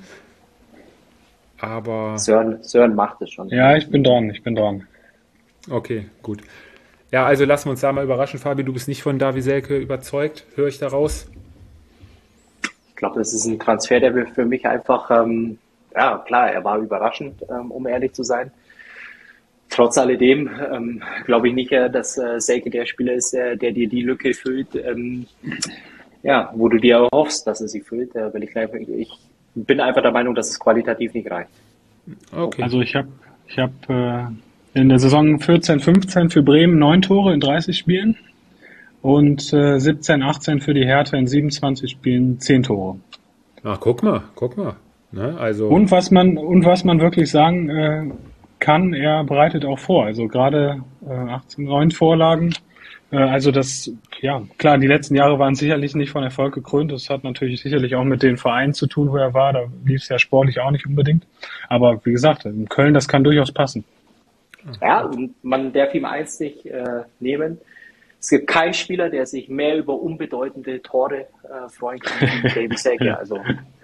Aber. Sören, Sören macht es schon. Ja, ich bin dran, ich bin dran. Okay, gut. Ja, also lassen wir uns da mal überraschen, Fabi. Du bist nicht von Davy Selke überzeugt, höre ich daraus? Ich glaube, das ist ein Transfer, der für mich einfach, ähm, ja klar, er war überraschend, ähm, um ehrlich zu sein. Trotz alledem ähm, glaube ich nicht, äh, dass äh, Selke der Spieler ist, äh, der dir die Lücke füllt, ähm, ja, wo du dir hoffst, dass er sie füllt. Äh, weil ich, ich bin einfach der Meinung, dass es qualitativ nicht reicht. Okay. Also ich habe ich hab, äh, in der Saison vierzehn fünfzehn für Bremen neun Tore in dreißig Spielen und äh, siebzehn achtzehn für die Hertha in siebenundzwanzig Spielen zehn Tore. Ach, guck mal, guck mal. Ne, also Und was man und was man wirklich sagen äh, kann, er bereitet auch vor. Also gerade äh, achtzehn, neun Vorlagen. Äh, also das, ja, klar, die letzten Jahre waren sicherlich nicht von Erfolg gekrönt. Das hat natürlich sicherlich auch mit den Vereinen zu tun, wo er war. Da lief es ja sportlich auch nicht unbedingt. Aber wie gesagt, in Köln, das kann durchaus passen. Ja, und man darf ihm eins nicht äh, nehmen. Es gibt keinen Spieler, der sich mehr über unbedeutende Tore äh, freuen kann wie Davy Selke. Also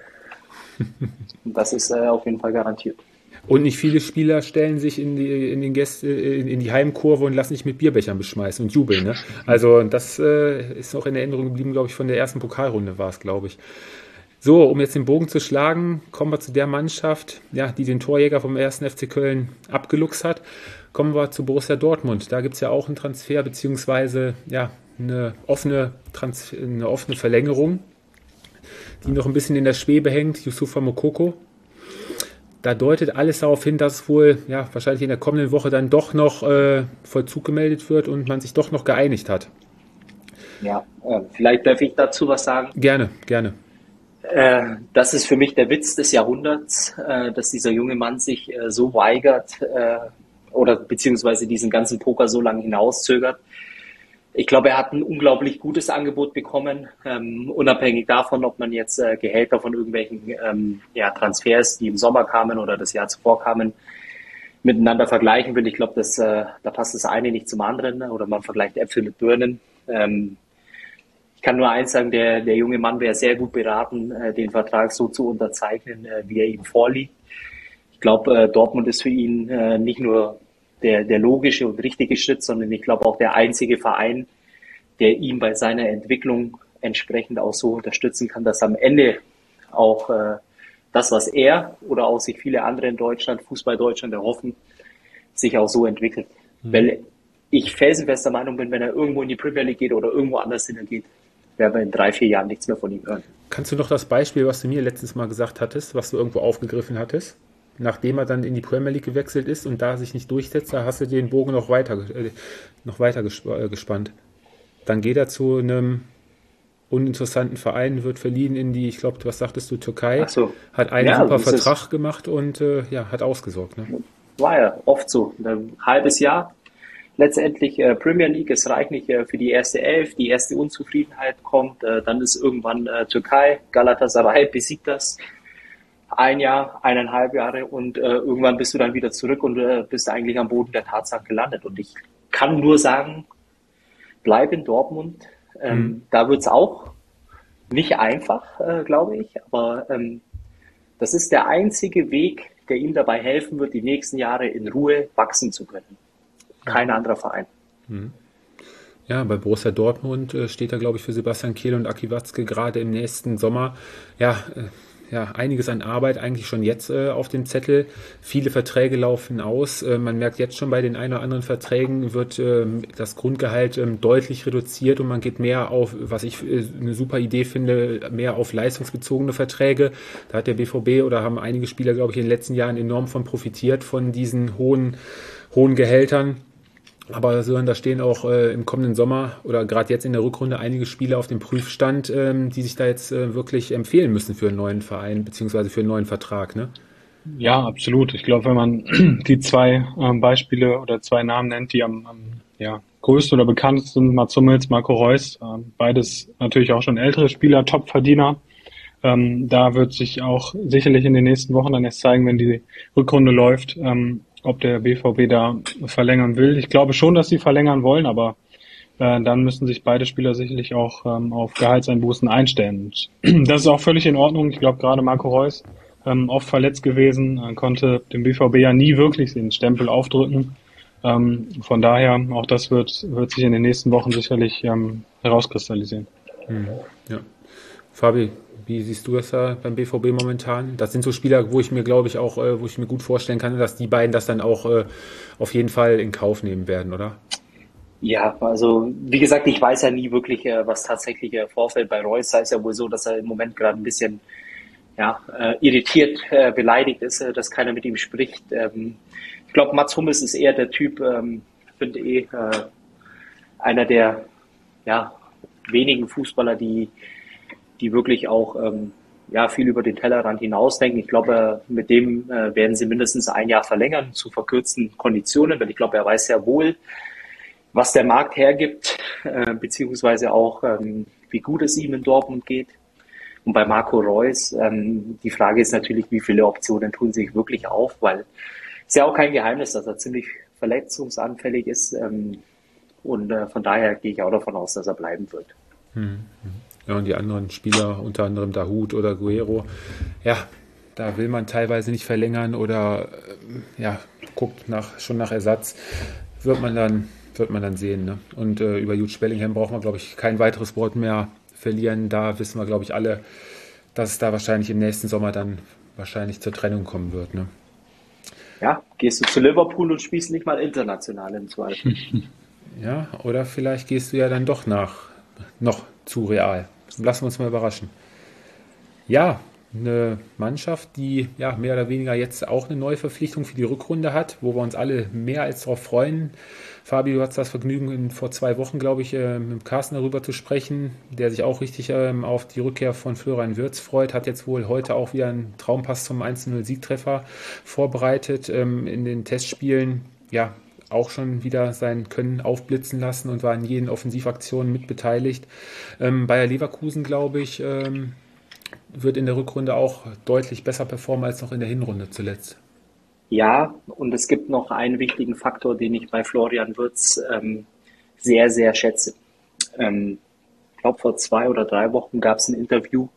das ist äh, auf jeden Fall garantiert. Und nicht viele Spieler stellen sich in die, in den Gäste, in, in die Heimkurve und lassen sich mit Bierbechern beschmeißen und jubeln. Ne? Also das äh, ist auch in Erinnerung geblieben, glaube ich, von der ersten Pokalrunde war es, glaube ich. So, um jetzt den Bogen zu schlagen, kommen wir zu der Mannschaft, ja, die den Torjäger vom ersten F C Köln abgeluchst hat. Kommen wir zu Borussia Dortmund. Da gibt es ja auch einen Transfer, beziehungsweise ja, eine offene, Transfer, eine offene Verlängerung, die noch ein bisschen in der Schwebe hängt, Youssoufa Moukoko. Da deutet alles darauf hin, dass es wohl ja, wahrscheinlich in der kommenden Woche dann doch noch äh, Vollzug gemeldet wird und man sich doch noch geeinigt hat. Ja, äh, vielleicht darf ich dazu was sagen. Gerne, gerne. Äh, das ist für mich der Witz des Jahrhunderts, äh, dass dieser junge Mann sich äh, so weigert äh, oder beziehungsweise diesen ganzen Poker so lange hinauszögert. Ich glaube, er hat ein unglaublich gutes Angebot bekommen, ähm, unabhängig davon, ob man jetzt äh, Gehälter von irgendwelchen ähm, ja, Transfers, die im Sommer kamen oder das Jahr zuvor kamen, miteinander vergleichen will. Ich glaube, das, äh, da passt das eine nicht zum anderen, oder man vergleicht Äpfel mit Birnen. Ähm, ich kann nur eins sagen, der, der junge Mann wäre sehr gut beraten, äh, den Vertrag so zu unterzeichnen, äh, wie er ihm vorliegt. Ich glaube, äh, Dortmund ist für ihn äh, nicht nur der, der logische und richtige Schritt, sondern ich glaube auch der einzige Verein, der ihn bei seiner Entwicklung entsprechend auch so unterstützen kann, dass am Ende auch äh, das, was er oder auch sich viele andere in Deutschland, Fußball Deutschland erhoffen, sich auch so entwickelt. Mhm. Weil ich felsenfester Meinung bin, wenn er irgendwo in die Premier League geht oder irgendwo anders hingeht, werden wir in drei, vier Jahren nichts mehr von ihm hören. Kannst du noch das Beispiel, was du mir letztens mal gesagt hattest, was du irgendwo aufgegriffen hattest? Nachdem er dann in die Premier League gewechselt ist und da sich nicht durchsetzt, da hast du den Bogen noch weiter, äh, noch weiter gesp- äh, gespannt. Dann geht er zu einem uninteressanten Verein, wird verliehen in die, ich glaube, was sagtest du, Türkei, Ach so. Hat einen Ja, super das ist- Vertrag gemacht und äh, ja, hat ausgesorgt. Ne? War ja oft so. Ein halbes Jahr. Letztendlich äh, Premier League, es reicht nicht äh, für die erste Elf, die erste Unzufriedenheit kommt, äh, dann ist irgendwann äh, Türkei, Galatasaray besiegt das. Ein Jahr, eineinhalb Jahre und äh, irgendwann bist du dann wieder zurück und äh, bist eigentlich am Boden der Tatsachen gelandet. Und ich kann nur sagen, bleib in Dortmund. Ähm, Mhm. Da wird's auch nicht einfach, äh, glaube ich, aber ähm, das ist der einzige Weg, der ihm dabei helfen wird, die nächsten Jahre in Ruhe wachsen zu können. Kein anderer Verein. Ja, bei Borussia Dortmund äh, steht da, glaube ich, für Sebastian Kehl und Aki Watzke gerade im nächsten Sommer ja, äh, ja, einiges an Arbeit eigentlich schon jetzt äh, auf dem Zettel. Viele Verträge laufen aus. Äh, man merkt jetzt schon bei den ein oder anderen Verträgen wird äh, das Grundgehalt ähm, deutlich reduziert und man geht mehr auf, was ich äh, eine super Idee finde, mehr auf leistungsbezogene Verträge. Da hat der B V B oder haben einige Spieler, glaube ich, in den letzten Jahren enorm von profitiert, von diesen hohen, hohen Gehältern. Aber so, da stehen auch äh, im kommenden Sommer oder gerade jetzt in der Rückrunde einige Spieler auf dem Prüfstand, ähm, die sich da jetzt äh, wirklich empfehlen müssen für einen neuen Verein beziehungsweise für einen neuen Vertrag. Ne? Ja, absolut. Ich glaube, wenn man die zwei ähm, Beispiele oder zwei Namen nennt, die am, am ja, größten oder bekanntesten sind, Mats Hummels, Marco Reus, ähm, beides natürlich auch schon ältere Spieler, Topverdiener. Ähm, da wird sich auch sicherlich in den nächsten Wochen dann erst zeigen, wenn die Rückrunde läuft, ähm, ob der B V B da verlängern will. Ich glaube schon, dass sie verlängern wollen, aber äh, dann müssen sich beide Spieler sicherlich auch ähm, auf Gehaltseinbußen einstellen. Und das ist auch völlig in Ordnung. Ich glaube, gerade Marco Reus, ähm, oft verletzt gewesen, äh, konnte dem B V B ja nie wirklich den Stempel aufdrücken. Ähm, von daher, auch das wird, wird sich in den nächsten Wochen sicherlich ähm, herauskristallisieren. Mhm. Ja. Fabi, wie siehst du das da beim B V B momentan? Das sind so Spieler, wo ich mir, glaube ich, auch, äh, wo ich mir gut vorstellen kann, dass die beiden das dann auch äh, auf jeden Fall in Kauf nehmen werden, oder? Ja, also wie gesagt, ich weiß ja nie wirklich, äh, was tatsächlich äh, vorfällt. Bei Reus sei es ja wohl so, dass er im Moment gerade ein bisschen ja, äh, irritiert, äh, beleidigt ist, äh, dass keiner mit ihm spricht. Ähm, ich glaube, Mats Hummels ist eher der Typ, ähm, finde eh, äh, einer der ja, wenigen Fußballer, die die wirklich auch ähm, ja viel über den Tellerrand hinausdenken. Ich glaube, mit dem äh, werden sie mindestens ein Jahr verlängern zu verkürzten Konditionen, weil ich glaube, er weiß sehr wohl, was der Markt hergibt, äh, beziehungsweise auch, ähm, wie gut es ihm in Dortmund geht. Und bei Marco Reus, ähm, die Frage ist natürlich, wie viele Optionen tun sich wirklich auf, weil es ist ja auch kein Geheimnis, dass er ziemlich verletzungsanfällig ist. Ähm, und äh, von daher gehe ich auch davon aus, dass er bleiben wird. Mhm. Ja, und die anderen Spieler, unter anderem Dahoud oder Guerrero, ja, da will man teilweise nicht verlängern oder äh, ja, guckt nach, schon nach Ersatz, wird man dann, wird man dann sehen. Ne? Und äh, über Jude Bellingham braucht man, glaube ich, kein weiteres Wort mehr verlieren. Da wissen wir, glaube ich, alle, dass es da wahrscheinlich im nächsten Sommer dann wahrscheinlich zur Trennung kommen wird. Ne? Ja, gehst du zu Liverpool und spielst nicht mal international im Zweifel. Ja, oder vielleicht gehst du ja dann doch nach noch zu Real. Lassen wir uns mal überraschen. Ja, eine Mannschaft, die ja mehr oder weniger jetzt auch eine Neuverpflichtung für die Rückrunde hat, wo wir uns alle mehr als darauf freuen. Fabi, du hattest das Vergnügen, in, vor zwei Wochen, glaube ich, äh, mit Carsten darüber zu sprechen, der sich auch richtig ähm, auf die Rückkehr von Florian Wirtz freut, hat jetzt wohl heute auch wieder einen Traumpass zum eins zu null Siegtreffer vorbereitet ähm, in den Testspielen. Ja, auch schon wieder sein Können aufblitzen lassen und war in jeden Offensivaktionen mitbeteiligt. Ähm, Bayer Leverkusen, glaube ich, ähm, wird in der Rückrunde auch deutlich besser performen als noch in der Hinrunde zuletzt. Ja, und es gibt noch einen wichtigen Faktor, den ich bei Florian Wirtz ähm, sehr, sehr schätze. Ähm, ich glaube, vor zwei oder drei Wochen gab es ein Interview,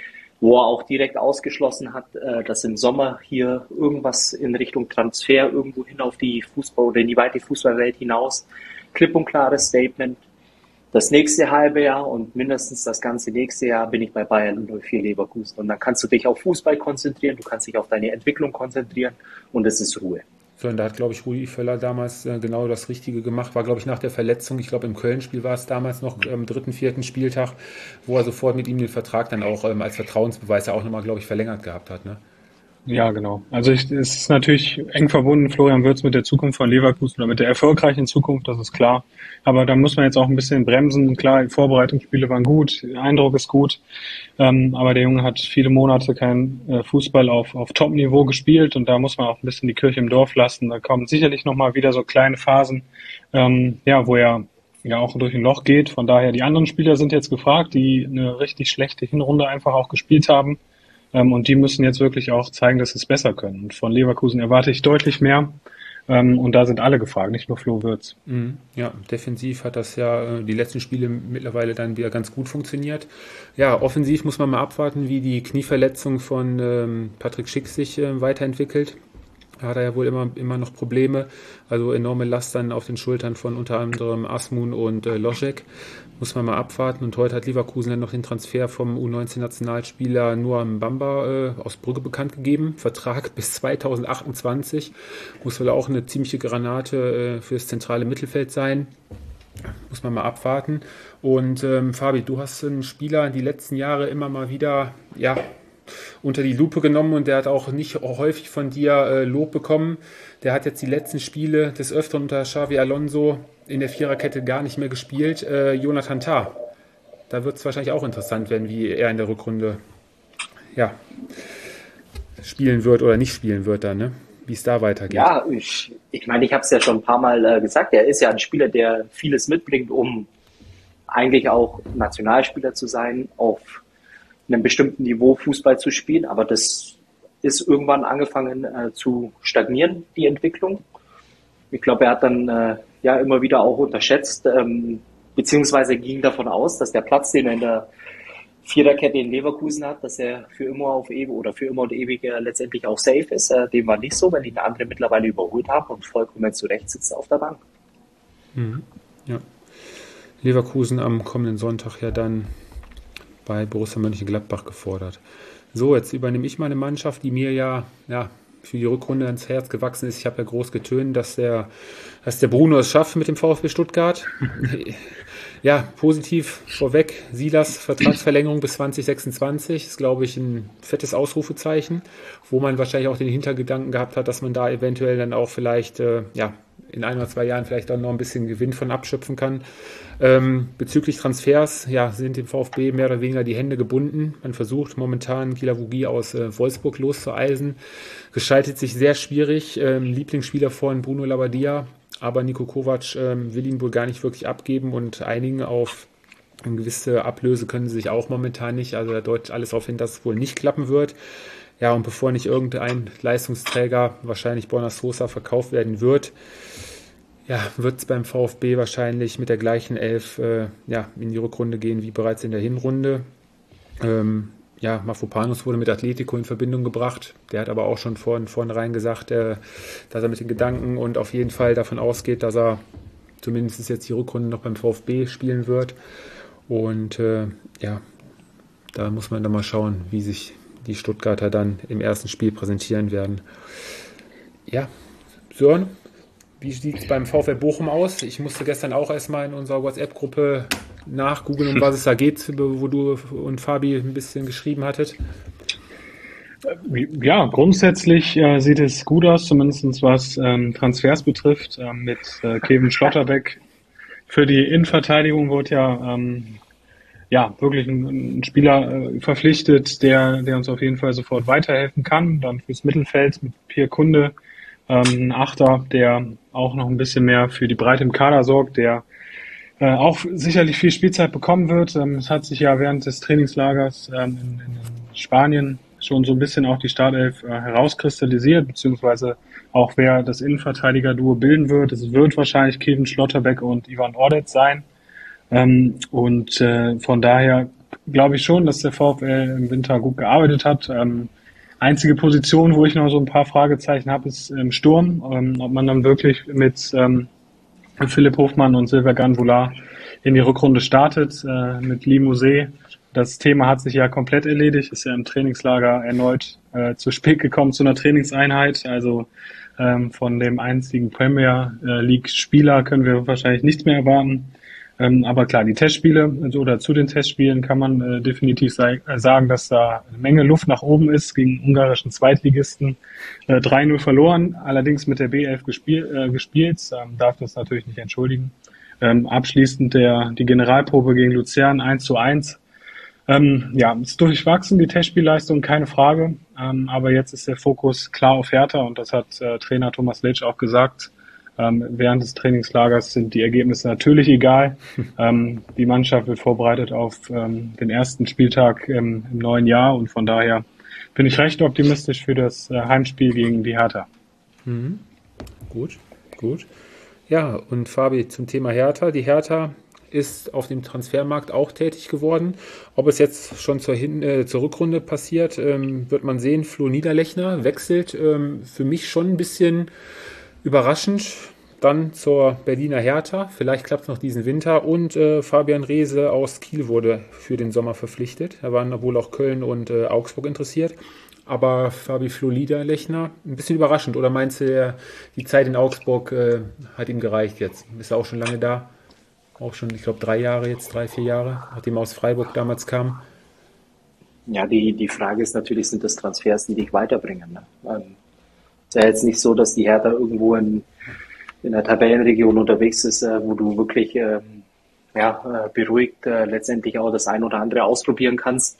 wo er auch direkt ausgeschlossen hat, äh, dass im Sommer hier irgendwas in Richtung Transfer irgendwo hin auf die Fußball- oder in die weite Fußballwelt hinaus, klipp und klares Statement. Das nächste halbe Jahr und mindestens das ganze nächste Jahr bin ich bei Bayern null vier Leverkusen. Und dann kannst du dich auf Fußball konzentrieren, du kannst dich auf deine Entwicklung konzentrieren und es ist Ruhe. So, und da hat, glaube ich, Rudi Völler damals äh, genau das Richtige gemacht. War, glaube ich, nach der Verletzung, ich glaube, im Köln-Spiel war es damals noch am ähm, dritten, vierten Spieltag, wo er sofort mit ihm den Vertrag dann auch ähm, als Vertrauensbeweis ja auch nochmal, glaube ich, verlängert gehabt hat, ne? Ja, genau. Also ich, es ist natürlich eng verbunden, Florian Wirtz, mit der Zukunft von Leverkusen oder mit der erfolgreichen Zukunft, das ist klar. Aber da muss man jetzt auch ein bisschen bremsen. Klar, die Vorbereitungsspiele waren gut, der Eindruck ist gut. Ähm, aber der Junge hat viele Monate kein äh, Fußball auf, auf Top-Niveau gespielt und da muss man auch ein bisschen die Kirche im Dorf lassen. Da kommen sicherlich nochmal wieder so kleine Phasen, ähm, ja, wo er ja auch durch ein Loch geht. Von daher, die anderen Spieler sind jetzt gefragt, die eine richtig schlechte Hinrunde einfach auch gespielt haben. Ähm, und die müssen jetzt wirklich auch zeigen, dass sie es besser können. Und von Leverkusen erwarte ich deutlich mehr. Ähm, und da sind alle gefragt, nicht nur Flo Wirtz. Mhm. Ja, defensiv hat das ja äh, die letzten Spiele mittlerweile dann wieder ganz gut funktioniert. Ja, offensiv muss man mal abwarten, wie die Knieverletzung von ähm, Patrick Schick sich äh, weiterentwickelt. Da hat er ja wohl immer, immer noch Probleme, also enorme Last dann auf den Schultern von unter anderem Asmun und äh, Loschek. Muss man mal abwarten. Und heute hat Leverkusen dann noch den Transfer vom U neunzehn-Nationalspieler Noam Bamba äh, aus Brügge bekannt gegeben. Vertrag bis zweitausendachtundzwanzig. Muss wohl auch eine ziemliche Granate äh, fürs zentrale Mittelfeld sein. Muss man mal abwarten. Und ähm, Fabi, du hast einen Spieler die letzten Jahre immer mal wieder, ja, unter die Lupe genommen und der hat auch nicht häufig von dir äh, Lob bekommen. Der hat jetzt die letzten Spiele des Öfteren unter Xavi Alonso in der Viererkette gar nicht mehr gespielt. Äh, Jonathan Tah. Da wird es wahrscheinlich auch interessant werden, wie er in der Rückrunde ja, spielen wird oder nicht spielen wird dann, ne? Wie es da weitergeht. Ja, ich, ich meine, ich habe es ja schon ein paar Mal äh, gesagt, er ist ja ein Spieler, der vieles mitbringt, um eigentlich auch Nationalspieler zu sein, auf einem bestimmten Niveau Fußball zu spielen, aber das ist irgendwann angefangen äh, zu stagnieren, die Entwicklung. Ich glaube, er hat dann äh, ja immer wieder auch unterschätzt, ähm, beziehungsweise ging davon aus, dass der Platz, den er in der Viererkette in Leverkusen hat, dass er für immer auf ewig oder für immer und ewig äh, letztendlich auch safe ist. Äh, dem war nicht so, weil ihn andere mittlerweile überholt haben und vollkommen zurecht sitzt auf der Bank. Mhm. Ja. Leverkusen am kommenden Sonntag ja dann bei Borussia Mönchengladbach gefordert. So, jetzt übernehme ich meine Mannschaft, die mir ja, ja für die Rückrunde ans Herz gewachsen ist. Ich habe ja groß getönt, dass der, dass der Bruno es schafft mit dem VfB Stuttgart. Ja, positiv vorweg, Silas Vertragsverlängerung bis zwanzig sechsundzwanzig ist, glaube ich, ein fettes Ausrufezeichen, wo man wahrscheinlich auch den Hintergedanken gehabt hat, dass man da eventuell dann auch vielleicht, äh, ja, in ein oder zwei Jahren vielleicht auch noch ein bisschen Gewinn von abschöpfen kann. Ähm, bezüglich Transfers, ja, sind dem VfB mehr oder weniger die Hände gebunden. Man versucht momentan Guilavogui aus äh, Wolfsburg loszueisen. Gestaltet sich sehr schwierig. Ähm, Lieblingsspieler von Bruno Labbadia, aber Niko Kovac ähm, will ihn wohl gar nicht wirklich abgeben und einigen auf eine gewisse Ablöse können sie sich auch momentan nicht. Also da deutet alles darauf hin, dass es wohl nicht klappen wird. Ja, und bevor nicht irgendein Leistungsträger, wahrscheinlich Borna Sosa, verkauft werden wird, ja, wird es beim VfB wahrscheinlich mit der gleichen Elf äh, ja, in die Rückrunde gehen wie bereits in der Hinrunde. Ähm, ja, Mafropanos wurde mit Atletico in Verbindung gebracht. Der hat aber auch schon vorn, vornherein gesagt, äh, dass er mit den Gedanken und auf jeden Fall davon ausgeht, dass er zumindest jetzt die Rückrunde noch beim VfB spielen wird. Und äh, ja, da muss man dann mal schauen, wie sich die Stuttgarter dann im ersten Spiel präsentieren werden. Ja, Sören, wie sieht es beim VfL Bochum aus? Ich musste gestern auch erstmal in unserer WhatsApp-Gruppe nachgoogeln, um was es da geht, wo du und Fabi ein bisschen geschrieben hattet. Ja, grundsätzlich äh, sieht es gut aus, zumindest was ähm, Transfers betrifft. Ähm, mit äh, Kevin Schlotterbeck für die Innenverteidigung wurde ja ähm, ja wirklich ein, ein Spieler äh, verpflichtet, der der uns auf jeden Fall sofort weiterhelfen kann. Dann fürs Mittelfeld mit Pierre Kunde, ähm, ein Achter, der auch noch ein bisschen mehr für die Breite im Kader sorgt, der äh, auch sicherlich viel Spielzeit bekommen wird. Ähm, es hat sich ja während des Trainingslagers ähm, in, in Spanien schon so ein bisschen auch die Startelf äh, herauskristallisiert, beziehungsweise auch wer das Innenverteidiger-Duo bilden wird. Es wird wahrscheinlich Kevin Schlotterbeck und Ivan Ordet sein. Ähm, und äh, von daher glaube ich schon, dass der VfL im Winter gut gearbeitet hat. Ähm, einzige Position, wo ich noch so ein paar Fragezeichen habe, ist im Sturm. Ähm, ob man dann wirklich mit ähm, Philipp Hofmann und Silver Ganvoula in die Rückrunde startet, äh, mit Limousin. Das Thema hat sich ja komplett erledigt, ist ja im Trainingslager erneut äh, zu spät gekommen zu einer Trainingseinheit. Also ähm, von dem einzigen Premier League-Spieler können wir wahrscheinlich nichts mehr erwarten. Ähm, aber klar, die Testspiele oder zu den Testspielen kann man äh, definitiv sei, äh, sagen, dass da eine Menge Luft nach oben ist gegen ungarischen Zweitligisten. Äh, drei null verloren, allerdings mit der B elf gespiel, äh, gespielt, ähm, darf das natürlich nicht entschuldigen. Ähm, abschließend der die Generalprobe gegen Luzern eins zu eins. Ähm, ja, ist durchwachsen, die Testspielleistung, keine Frage. Ähm, aber jetzt ist der Fokus klar auf Hertha und das hat äh, Trainer Thomas Letsch auch gesagt. Ähm, während des Trainingslagers sind die Ergebnisse natürlich egal. Ähm, die Mannschaft wird vorbereitet auf ähm, den ersten Spieltag ähm, im neuen Jahr und von daher bin ich recht optimistisch für das äh, Heimspiel gegen die Hertha. Mhm. Gut, gut. Ja, und Fabi, zum Thema Hertha. Die Hertha ist auf dem Transfermarkt auch tätig geworden. Ob es jetzt schon zur, Hin- äh, zur Rückrunde passiert, ähm, wird man sehen. Flo Niederlechner wechselt ähm, für mich schon ein bisschen überraschend dann zur Berliner Hertha. Vielleicht klappt es noch diesen Winter. Und äh, Fabian Reese aus Kiel wurde für den Sommer verpflichtet. Da waren wohl auch Köln und äh, Augsburg interessiert. Aber Fabi Flo Niederlechner, ein bisschen überraschend. Oder meinst du, der, die Zeit in Augsburg äh, hat ihm gereicht jetzt? Ist er auch schon lange da? Auch schon, ich glaube, drei Jahre jetzt, drei, vier Jahre, nachdem er aus Freiburg damals kam. Ja, die, die Frage ist natürlich, sind das Transfers, die dich weiterbringen? Ne? Ähm, ist ja jetzt nicht so, dass die Hertha irgendwo in, in der Tabellenregion unterwegs ist, äh, wo du wirklich ähm, ja, äh, beruhigt äh, letztendlich auch das ein oder andere ausprobieren kannst.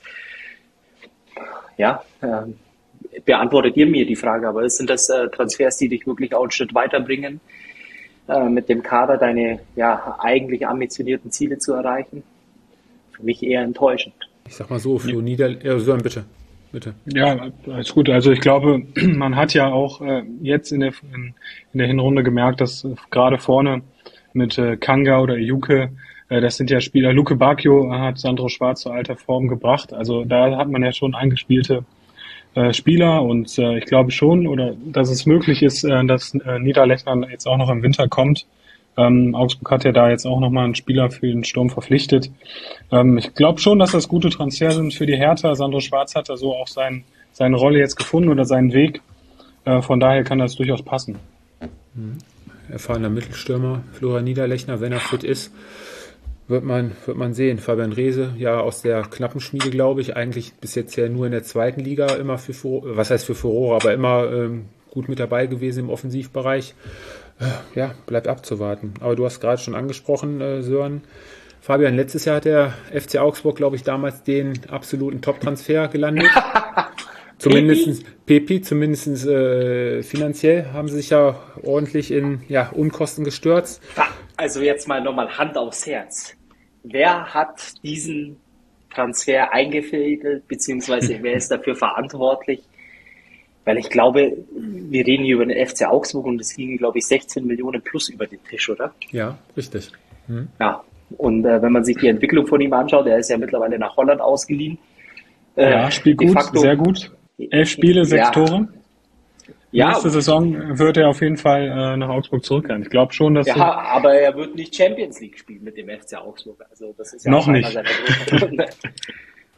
Ja, äh, beantwortet ihr mir die Frage, aber sind das äh, Transfers, die dich wirklich auch einen Schritt weiterbringen? Mit dem Kader deine ja eigentlich ambitionierten Ziele zu erreichen? Für mich eher enttäuschend. Ich sag mal so, Flo Nieder... Ja, Sören, bitte. bitte. Ja, alles gut. Also ich glaube, man hat ja auch äh, jetzt in der, in, in der Hinrunde gemerkt, dass äh, gerade vorne mit äh, Kanga oder Juke, äh, das sind ja Spieler, Luke Bacchio hat Sandro Schwarz zur alter Form gebracht. Also da hat man ja schon eingespielte Spieler und äh, ich glaube schon, oder dass es möglich ist, äh, dass äh, Niederlechner jetzt auch noch im Winter kommt. Ähm, Augsburg hat ja da jetzt auch nochmal einen Spieler für den Sturm verpflichtet. Ähm, ich glaube schon, dass das gute Transfer sind für die Hertha. Sandro Schwarz hat da so auch sein, seine Rolle jetzt gefunden oder seinen Weg. Äh, von daher kann das durchaus passen. Mhm. Erfahrener Mittelstürmer, Florian Niederlechner, wenn er fit ist. Wird man, wird man sehen. Fabian Reese, ja, aus der knappen Schmiede, glaube ich, eigentlich bis jetzt ja nur in der zweiten Liga immer für, Furore, was heißt für Furore, aber immer ähm, gut mit dabei gewesen im Offensivbereich. Äh, ja, bleibt abzuwarten. Aber du hast gerade schon angesprochen, äh, Sören. Fabian, letztes Jahr hat der F C Augsburg, glaube ich, damals den absoluten Top-Transfer gelandet. Zumindest Pepi, zumindest äh, finanziell haben sie sich ja ordentlich in ja, Unkosten gestürzt. Also jetzt mal nochmal Hand aufs Herz. Wer hat diesen Transfer eingefädelt, beziehungsweise wer ist dafür verantwortlich? Weil ich glaube, wir reden hier über den F C Augsburg und es gingen, glaube ich, sechzehn Millionen plus über den Tisch, oder? Ja, richtig. Hm. Ja, und äh, wenn man sich die Entwicklung von ihm anschaut, er ist ja mittlerweile nach Holland ausgeliehen. Äh, ja, spielt gut, facto, sehr gut. Elf Spiele, sechs ja. Tore. Ja, Nächste Saison wird er auf jeden Fall äh, nach Augsburg zurückkehren. Ich glaube schon, dass... Ja, aber er wird nicht Champions League spielen mit dem F C Augsburg. Also das ist ja noch auch nicht. einer seiner Gründe.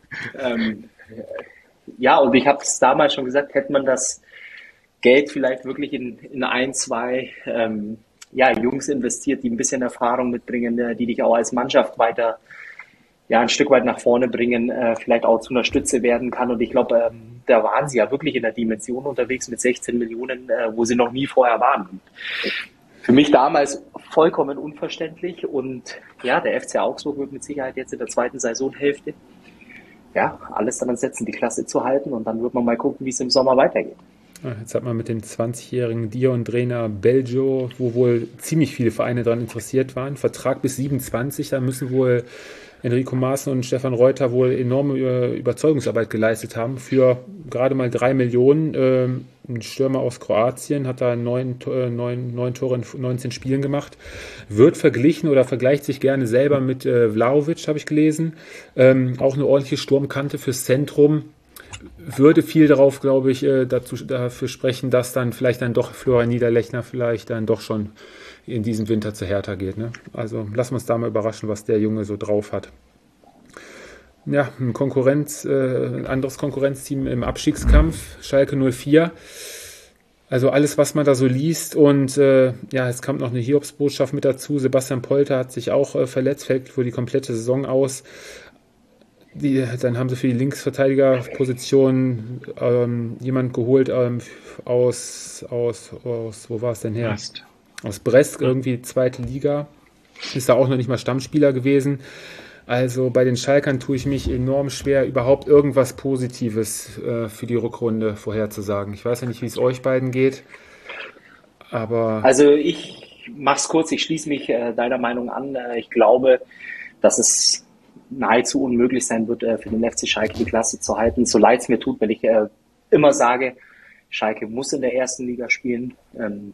ähm, ja, und ich habe es damals schon gesagt, hätte man das Geld vielleicht wirklich in, in ein, zwei ähm, ja, Jungs investiert, die ein bisschen Erfahrung mitbringen, äh, die dich auch als Mannschaft weiter, ja, ein Stück weit nach vorne bringen, äh, vielleicht auch zu einer Stütze werden kann. Und ich glaube, ähm, da waren sie ja wirklich in der Dimension unterwegs mit sechzehn Millionen, äh, wo sie noch nie vorher waren. Für mich damals vollkommen unverständlich. Und ja, der F C Augsburg wird mit Sicherheit jetzt in der zweiten Saisonhälfte ja, alles daran setzen, die Klasse zu halten. Und dann wird man mal gucken, wie es im Sommer weitergeht. Jetzt hat man mit dem zwanzigjährigen Dion-Trainer Belgio, wo wohl ziemlich viele Vereine daran interessiert waren, Vertrag bis siebenundzwanzig, da müssen wohl Enrico Maaßen und Stefan Reuter wohl enorme Überzeugungsarbeit geleistet haben. Für gerade mal drei Millionen, ähm, ein Stürmer aus Kroatien, hat da neun, neun, neun Tore in neunzehn Spielen gemacht, wird verglichen oder vergleicht sich gerne selber mit äh, Vlahovic, habe ich gelesen. Ähm, auch eine ordentliche Sturmkante fürs Zentrum. Würde viel darauf, glaube ich, äh, dazu, dafür sprechen, dass dann vielleicht dann doch Florian Niederlechner vielleicht dann doch schon in diesem Winter zu Hertha geht. Ne? Also lassen wir uns da mal überraschen, was der Junge so drauf hat. Ja, ein Konkurrenz, äh, ein anderes Konkurrenzteam im Abstiegskampf, Schalke null vier. Also alles, was man da so liest, und äh, ja, es kam noch eine Hiobsbotschaft mit dazu. Sebastian Polter hat sich auch äh, verletzt, fällt für die komplette Saison aus. Die, dann haben sie für die Linksverteidigerposition ähm, jemand geholt ähm, aus, aus, aus, wo war es denn her? Brest. Aus Brest, irgendwie zweite Liga. Ist da auch noch nicht mal Stammspieler gewesen. Also bei den Schalkern tue ich mich enorm schwer, überhaupt irgendwas Positives äh, für die Rückrunde vorherzusagen. Ich weiß ja nicht, wie es euch beiden geht, aber... Also ich mach's kurz, ich schließe mich äh, deiner Meinung an. Äh, ich glaube, dass es nahezu unmöglich sein wird, äh, für den F C Schalke die Klasse zu halten. So leid es mir tut, wenn ich äh, immer sage, Schalke muss in der ersten Liga spielen. Ähm,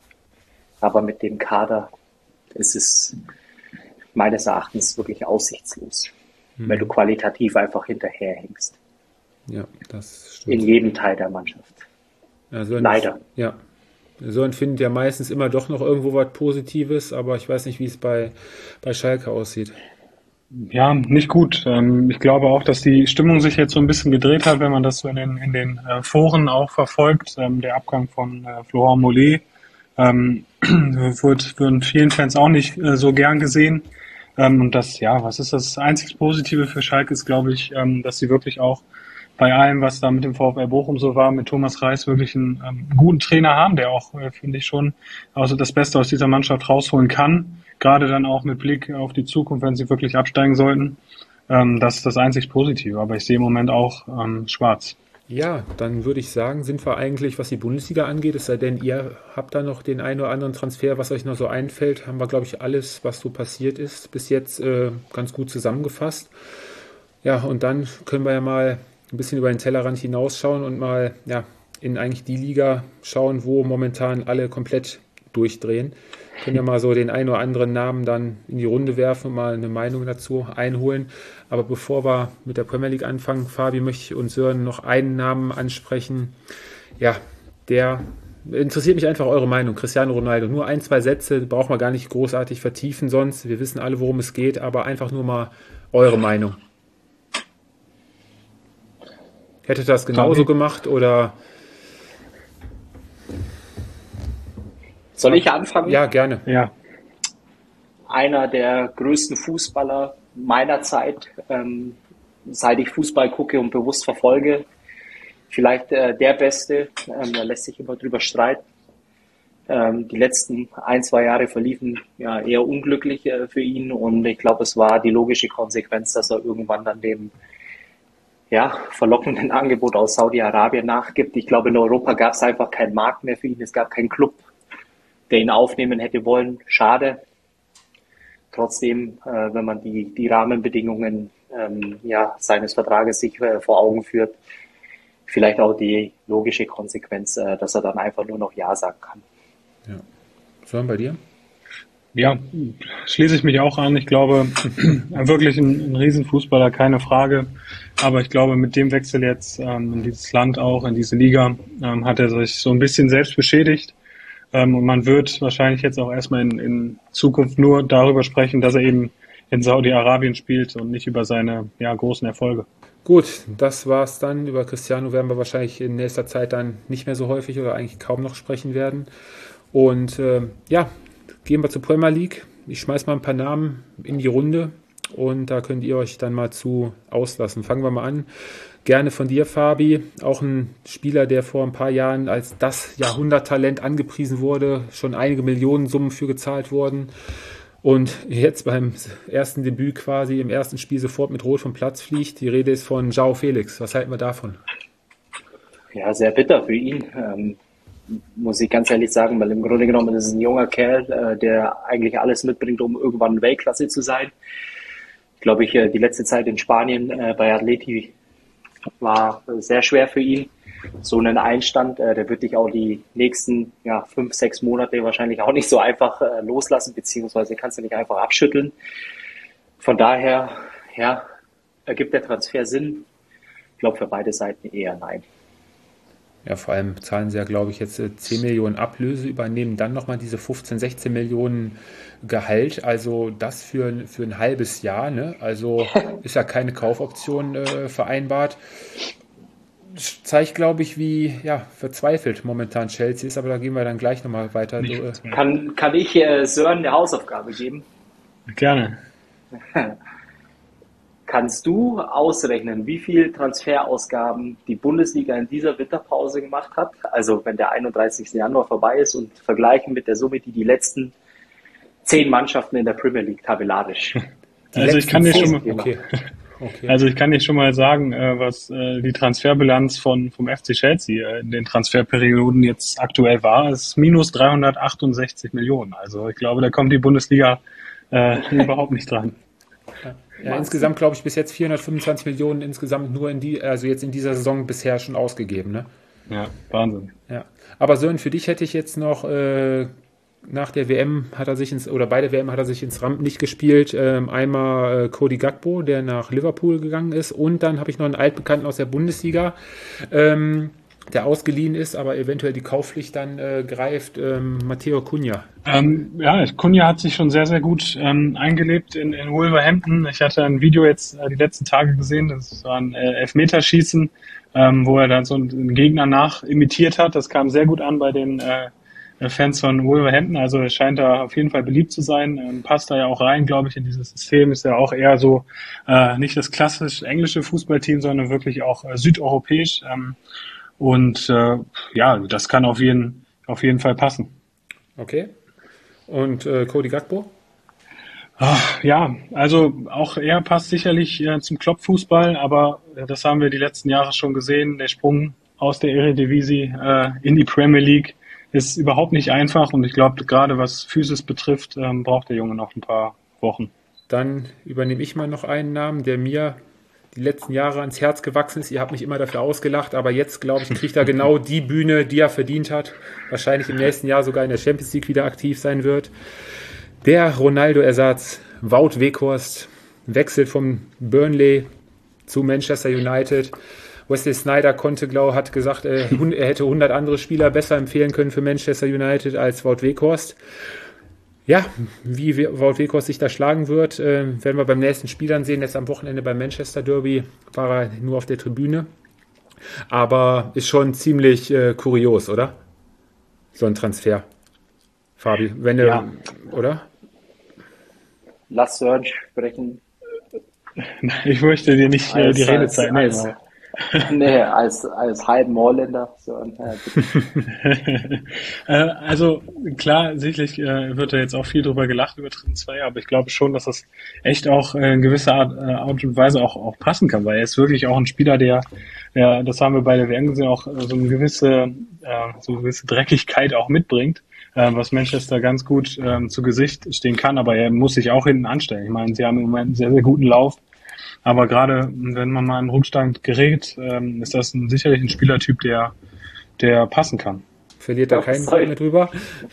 aber mit dem Kader ist es meines Erachtens wirklich aussichtslos, mhm. weil du qualitativ einfach hinterherhängst. Ja, das stimmt. In jedem Teil der Mannschaft. Ja, so Leider. Ja. So empfindet ja meistens immer doch noch irgendwo was Positives, aber ich weiß nicht, wie es bei, bei Schalke aussieht. Ja, nicht gut. Ähm, ich glaube auch, dass die Stimmung sich jetzt so ein bisschen gedreht hat, wenn man das so in den, in den äh, Foren auch verfolgt. Ähm, der Abgang von äh, Florent Mollet ähm, wird von vielen Fans auch nicht äh, so gern gesehen. Ähm, und das, ja, was ist das einzig Positive für Schalke ist, glaube ich, ähm, dass sie wirklich auch bei allem, was da mit dem VfL Bochum so war, mit Thomas Reis wirklich einen ähm, guten Trainer haben, der auch, äh, finde ich, schon also das Beste aus dieser Mannschaft rausholen kann. Gerade dann auch mit Blick auf die Zukunft, wenn sie wirklich absteigen sollten. Ähm, das ist das einzig Positive. Aber ich sehe im Moment auch ähm, schwarz. Ja, dann würde ich sagen, sind wir eigentlich, was die Bundesliga angeht, es sei denn, ihr habt da noch den einen oder anderen Transfer, was euch noch so einfällt, haben wir, glaube ich, alles, was so passiert ist, bis jetzt äh, ganz gut zusammengefasst. Ja, und dann können wir ja mal ein bisschen über den Tellerrand hinausschauen und mal ja, in eigentlich die Liga schauen, wo momentan alle komplett durchdrehen. Können ja mal so den einen oder anderen Namen dann in die Runde werfen und mal eine Meinung dazu einholen. Aber bevor wir mit der Premier League anfangen, Fabi, möchte ich und Sören noch einen Namen ansprechen. Ja, der interessiert mich einfach eure Meinung. Cristiano Ronaldo. Nur ein, zwei Sätze, braucht man gar nicht großartig vertiefen sonst. Wir wissen alle, worum es geht, aber einfach nur mal eure Meinung. Hättet ihr das genauso gemacht oder... Soll ich anfangen? Ja, gerne. Ja. Einer der größten Fußballer meiner Zeit, ähm, seit ich Fußball gucke und bewusst verfolge. Vielleicht äh, der Beste, ähm, da lässt sich immer drüber streiten. Ähm, die letzten ein, zwei Jahre verliefen ja eher unglücklich äh, für ihn und ich glaube, es war die logische Konsequenz, dass er irgendwann dann dem ja, verlockenden Angebot aus Saudi-Arabien nachgibt. Ich glaube, in Europa gab es einfach keinen Markt mehr für ihn, es gab keinen Club, der ihn aufnehmen hätte wollen. Schade. Trotzdem, äh, wenn man die, die Rahmenbedingungen ähm, ja, seines Vertrages sich äh, vor Augen führt, vielleicht auch die logische Konsequenz, äh, dass er dann einfach nur noch Ja sagen kann. Ja. Sören, bei dir? Ja, schließe ich mich auch an. Ich glaube, wirklich ein, ein Riesenfußballer, keine Frage. Aber ich glaube, mit dem Wechsel jetzt ähm, in dieses Land auch, in diese Liga, ähm, hat er sich so ein bisschen selbst beschädigt. Und man wird wahrscheinlich jetzt auch erstmal in, in Zukunft nur darüber sprechen, dass er eben in Saudi-Arabien spielt und nicht über seine ja, großen Erfolge. Gut, das war's dann. Über Cristiano werden wir wahrscheinlich in nächster Zeit dann nicht mehr so häufig oder eigentlich kaum noch sprechen werden. Und äh, ja, gehen wir zur Premier League. Ich schmeiß mal ein paar Namen in die Runde und da könnt ihr euch dann mal zu auslassen. Fangen wir mal an. Gerne von dir, Fabi. Auch ein Spieler, der vor ein paar Jahren als das Jahrhunderttalent angepriesen wurde, schon einige Millionen Summen für gezahlt wurden. Und jetzt beim ersten Debüt quasi im ersten Spiel sofort mit Rot vom Platz fliegt. Die Rede ist von João Felix. Was halten wir davon? Ja, sehr bitter für ihn, ähm, muss ich ganz ehrlich sagen, weil im Grunde genommen ist es ein junger Kerl, äh, der eigentlich alles mitbringt, um irgendwann Weltklasse zu sein. Ich glaube, ich, äh, die letzte Zeit in Spanien äh, bei Atleti war äh, sehr schwer für ihn. So einen Einstand, äh, der wird dich auch die nächsten ja, fünf, sechs Monate wahrscheinlich auch nicht so einfach äh, loslassen, beziehungsweise kannst du nicht einfach abschütteln. Von daher, ja, ergibt der Transfer Sinn? Ich glaube, für beide Seiten eher nein. Ja, vor allem zahlen sie ja, glaube ich, jetzt zehn Millionen Ablöse, übernehmen dann nochmal diese fünfzehn, sechzehn Millionen Gehalt. Also das für, für ein halbes Jahr, ne? Also ist ja keine Kaufoption äh, vereinbart. Zeigt, glaube ich, wie ja, verzweifelt momentan Chelsea ist, aber da gehen wir dann gleich nochmal weiter. Kann, kann ich äh, Sören eine Hausaufgabe geben? Gerne. Kannst du ausrechnen, wie viel Transferausgaben die Bundesliga in dieser Winterpause gemacht hat? Also wenn der einunddreißigste Januar vorbei ist und vergleichen mit der Summe, die die letzten zehn Mannschaften in der Premier League tabellarisch. Die also ich kann dir schon mal, okay. Okay. Also ich kann dir schon mal sagen, was die Transferbilanz von vom F C Chelsea in den Transferperioden jetzt aktuell war, ist minus dreihundertachtundsechzig Millionen. Also ich glaube, da kommt die Bundesliga äh, überhaupt nicht dran. Ja. Ja, insgesamt glaube ich bis jetzt vierhundertfünfundzwanzig Millionen insgesamt nur in die, also jetzt in dieser Saison bisher schon ausgegeben, ne? Ja, Wahnsinn. Ja. Aber Sören, für dich hätte ich jetzt noch äh, nach der W M hat er sich ins, oder bei der W M hat er sich ins Rampenlicht gespielt. Ähm, einmal äh, Cody Gakpo, der nach Liverpool gegangen ist, und dann habe ich noch einen Altbekannten aus der Bundesliga, ähm, der ausgeliehen ist, aber eventuell die Kaufpflicht dann äh, greift, ähm, Matteo Cunha. Ähm, ja, Cunha hat sich schon sehr, sehr gut ähm, eingelebt in, in Wolverhampton. Ich hatte ein Video jetzt äh, die letzten Tage gesehen, das war ein äh, Elfmeterschießen, ähm, wo er dann so einen Gegner nach imitiert hat. Das kam sehr gut an bei den äh, Fans von Wolverhampton. Also er scheint da auf jeden Fall beliebt zu sein, ähm, passt da ja auch rein, glaube ich, in dieses System. Ist ja auch eher so äh, nicht das klassisch englische Fußballteam, sondern wirklich auch äh, südeuropäisch. Ähm, Und äh, ja, das kann auf jeden, auf jeden Fall passen. Okay. Und äh, Cody Gakpo? Ach, ja, also auch er passt sicherlich äh, zum Klopp-Fußball, aber äh, das haben wir die letzten Jahre schon gesehen. Der Sprung aus der Eredivisie äh, in die Premier League ist überhaupt nicht einfach, und ich glaube, gerade was Physis betrifft, ähm, braucht der Junge noch ein paar Wochen. Dann übernehme ich mal noch einen Namen, der mir die letzten Jahre ans Herz gewachsen ist. Ihr habt mich immer dafür ausgelacht, aber jetzt, glaube ich, kriegt er genau die Bühne, die er verdient hat. Wahrscheinlich im nächsten Jahr sogar in der Champions League wieder aktiv sein wird. Der Ronaldo-Ersatz, Wout Weghorst, wechselt vom Burnley zu Manchester United. Wesley Sneijder konnte, glaube hat gesagt, er hätte hundert andere Spieler besser empfehlen können für Manchester United als Wout Weghorst. Ja, wie Wout Weghorst sich da schlagen wird, äh, werden wir beim nächsten Spiel dann sehen. Jetzt am Wochenende beim Manchester Derby war er nur auf der Tribüne. Aber ist schon ziemlich äh, kurios, oder? So ein Transfer. Fabi, wenn du, Ja. oder? Lass Sören sprechen. Ich möchte dir nicht äh, die Als- Redezeit nehmen. als- Nee, als, als halben Holländer. Sören, ja, bitte. Äh, also klar, sicherlich äh, wird da jetzt auch viel drüber gelacht über Transfer, aber ich glaube schon, dass das echt auch äh, in gewisser Art, äh, Art und Weise auch, auch passen kann, weil er ist wirklich auch ein Spieler, der, der, das haben wir bei der W M gesehen, auch äh, so eine gewisse, äh, so eine gewisse Dreckigkeit auch mitbringt, äh, was Manchester ganz gut ähm, zu Gesicht stehen kann, aber er muss sich auch hinten anstellen. Ich meine, sie haben im Moment einen sehr, sehr guten Lauf. Aber gerade wenn man mal in Rückstand gerät, ähm, ist das ein, sicherlich ein Spielertyp, der, der passen kann. Verliert da Oh, keinen sorry. Wort mehr drüber.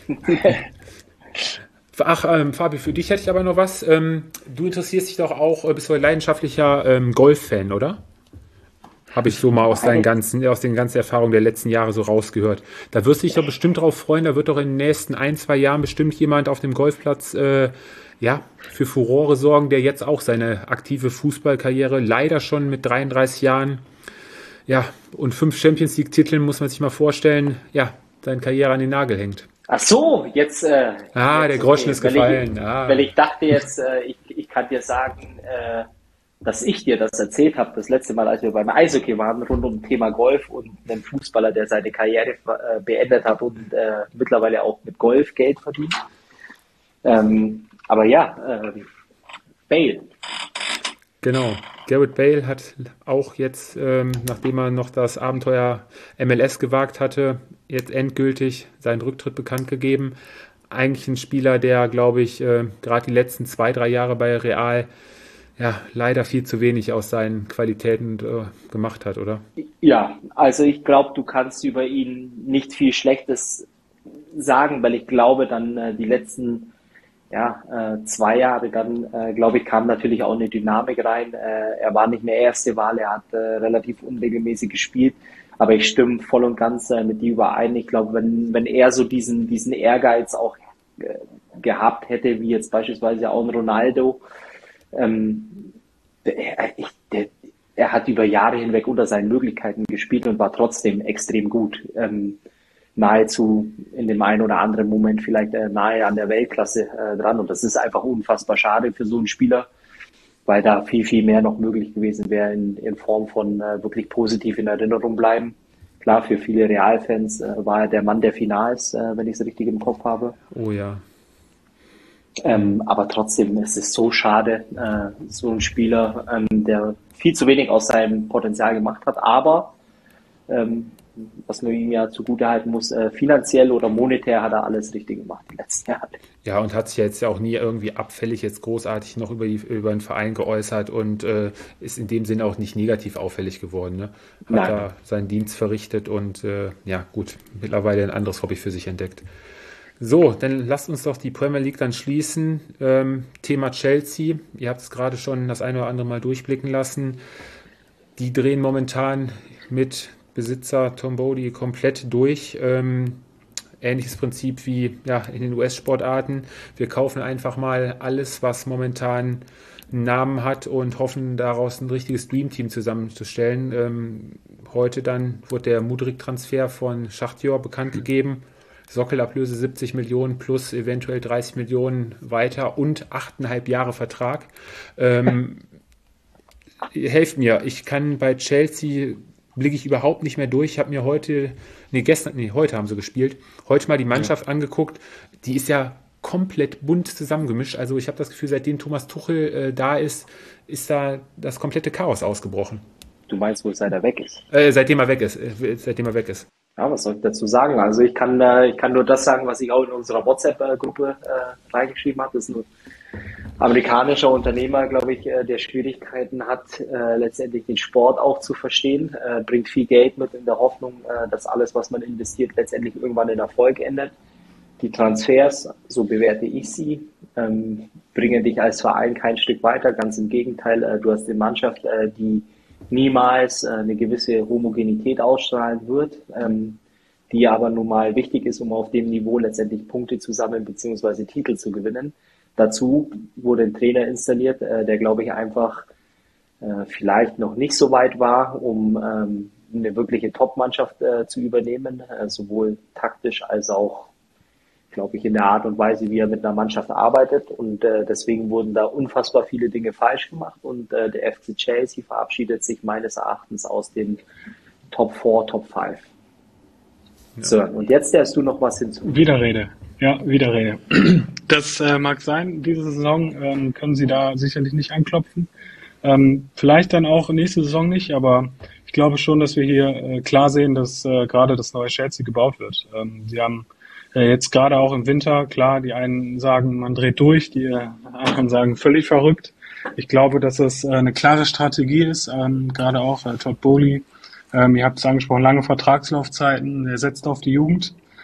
Ach, ähm, Fabi, für dich hätte ich aber noch was. Ähm, du interessierst dich doch auch, äh, bist du ein leidenschaftlicher ähm, Golf-Fan, oder? Habe ich so mal aus seinen ganzen, aus den ganzen Erfahrungen der letzten Jahre so rausgehört. Da wirst du dich doch bestimmt drauf freuen, da wird doch in den nächsten ein, zwei Jahren bestimmt jemand auf dem Golfplatz äh, ja, für Furore sorgen, der jetzt auch seine aktive Fußballkarriere leider schon mit dreiunddreißig Jahren, ja, und fünf Champions League-Titeln, muss man sich mal vorstellen, ja, seine Karriere an den Nagel hängt. Ach so, jetzt. Äh, ah, jetzt, der Groschen okay, ist gefallen. Ich, ah. Weil ich dachte jetzt, äh, ich, ich kann dir sagen, äh, dass ich dir das erzählt habe, das letzte Mal, als wir beim Eishockey waren, rund um das Thema Golf und einen Fußballer, der seine Karriere äh, beendet hat und äh, mittlerweile auch mit Golf Geld verdient. Ähm, aber ja, äh, Bale. Genau, Gareth Bale hat auch jetzt, ähm, nachdem er noch das Abenteuer M L S gewagt hatte, jetzt endgültig seinen Rücktritt bekannt gegeben. Eigentlich ein Spieler, der, glaube ich, äh, gerade die letzten zwei, drei Jahre bei Real ja leider viel zu wenig aus seinen Qualitäten äh, gemacht hat, oder? Ja, also ich glaube, du kannst über ihn nicht viel Schlechtes sagen, weil ich glaube, dann äh, die letzten ja, äh, zwei Jahre, dann äh, glaube ich, kam natürlich auch eine Dynamik rein. Äh, er war nicht mehr erste Wahl, er hat äh, relativ unregelmäßig gespielt, aber ich stimme voll und ganz äh, mit dir überein. Ich glaube, wenn, wenn er so diesen, diesen Ehrgeiz auch äh, gehabt hätte, wie jetzt beispielsweise auch ein Ronaldo, ähm, der, ich, der, er hat über Jahre hinweg unter seinen Möglichkeiten gespielt und war trotzdem extrem gut. Ähm, nahezu in dem einen oder anderen Moment vielleicht äh, nahe an der Weltklasse äh, dran. Und das ist einfach unfassbar schade für so einen Spieler, weil da viel, viel mehr noch möglich gewesen wäre in, in Form von äh, wirklich positiv in Erinnerung bleiben. Klar, für viele Realfans äh, war er der Mann der Finals, äh, wenn ich es richtig im Kopf habe. Oh ja. Ähm, aber trotzdem ist es so schade, äh, so ein Spieler, ähm, der viel zu wenig aus seinem Potenzial gemacht hat, aber ähm, was man ihm ja zugutehalten muss, äh, finanziell oder monetär hat er alles richtig gemacht die letzten Jahre. Ja, und hat sich jetzt ja auch nie irgendwie abfällig jetzt großartig noch über, die, über den Verein geäußert und äh, ist in dem Sinne auch nicht negativ auffällig geworden. Ne? Hat Nein. da seinen Dienst verrichtet und äh, ja gut, mittlerweile ein anderes Hobby für sich entdeckt. So, dann lasst uns doch die Premier League dann schließen. Ähm, Thema Chelsea, ihr habt es gerade schon das eine oder andere Mal durchblicken lassen. Die drehen momentan mit Besitzer Tom Bodie komplett durch. Ähm, ähnliches Prinzip wie ja, in den U S-Sportarten. Wir kaufen einfach mal alles, was momentan einen Namen hat und hoffen daraus ein richtiges Dreamteam zusammenzustellen. Ähm, heute dann wurde der Mudryk-Transfer von Schachtjor bekannt gegeben. Sockelablöse siebzig Millionen plus eventuell dreißig Millionen weiter und achteinhalb Jahre Vertrag. Ähm, helft mir, ich kann bei Chelsea blicke ich überhaupt nicht mehr durch. Ich habe mir heute, nee, gestern, nee, heute haben sie gespielt, heute mal die Mannschaft ja. angeguckt. Die ist ja komplett bunt zusammengemischt. Also ich habe das Gefühl, seitdem Thomas Tuchel äh, da ist, ist da das komplette Chaos ausgebrochen. Du meinst wohl, seit er weg ist? Äh, seitdem er weg ist. Äh, seitdem er weg ist. Ja, was soll ich dazu sagen? Also ich kann, äh, ich kann nur das sagen, was ich auch in unserer WhatsApp-Gruppe äh, reingeschrieben habe. Das ist ein amerikanischer Unternehmer, glaube ich, äh, der Schwierigkeiten hat, äh, letztendlich den Sport auch zu verstehen, äh, bringt viel Geld mit in der Hoffnung, äh, dass alles, was man investiert, letztendlich irgendwann in Erfolg endet. Die Transfers, so bewerte ich sie, ähm, bringen dich als Verein kein Stück weiter. Ganz im Gegenteil, äh, du hast eine Mannschaft, äh, die niemals äh, eine gewisse Homogenität ausstrahlen wird, ähm, die aber nun mal wichtig ist, um auf dem Niveau letztendlich Punkte zu sammeln bzw. Titel zu gewinnen. Dazu wurde ein Trainer installiert, äh, der, glaube ich, einfach äh, vielleicht noch nicht so weit war, um ähm, eine wirkliche Top-Mannschaft äh, zu übernehmen, äh, sowohl taktisch als auch, glaube ich, in der Art und Weise, wie er mit einer Mannschaft arbeitet. Und äh, deswegen wurden da unfassbar viele Dinge falsch gemacht. Und äh, der F C Chelsea verabschiedet sich meines Erachtens aus den Top vier, Top fünf. Ja. So, und jetzt darfst du noch was hinzu. Widerrede. Ja, Widerrede. Das äh, mag sein, diese Saison ähm, können sie da sicherlich nicht anklopfen. Ähm, vielleicht dann auch nächste Saison nicht, aber ich glaube schon, dass wir hier äh, klar sehen, dass äh, gerade das neue Chelsea gebaut wird. Ähm, sie haben äh, jetzt gerade auch im Winter, klar, die einen sagen, man dreht durch, die äh, anderen sagen, völlig verrückt. Ich glaube, dass es äh, eine klare Strategie ist, ähm, gerade auch äh, Todd Boehly. Ähm, ihr habt es angesprochen, lange Vertragslaufzeiten, er setzt auf die Jugend.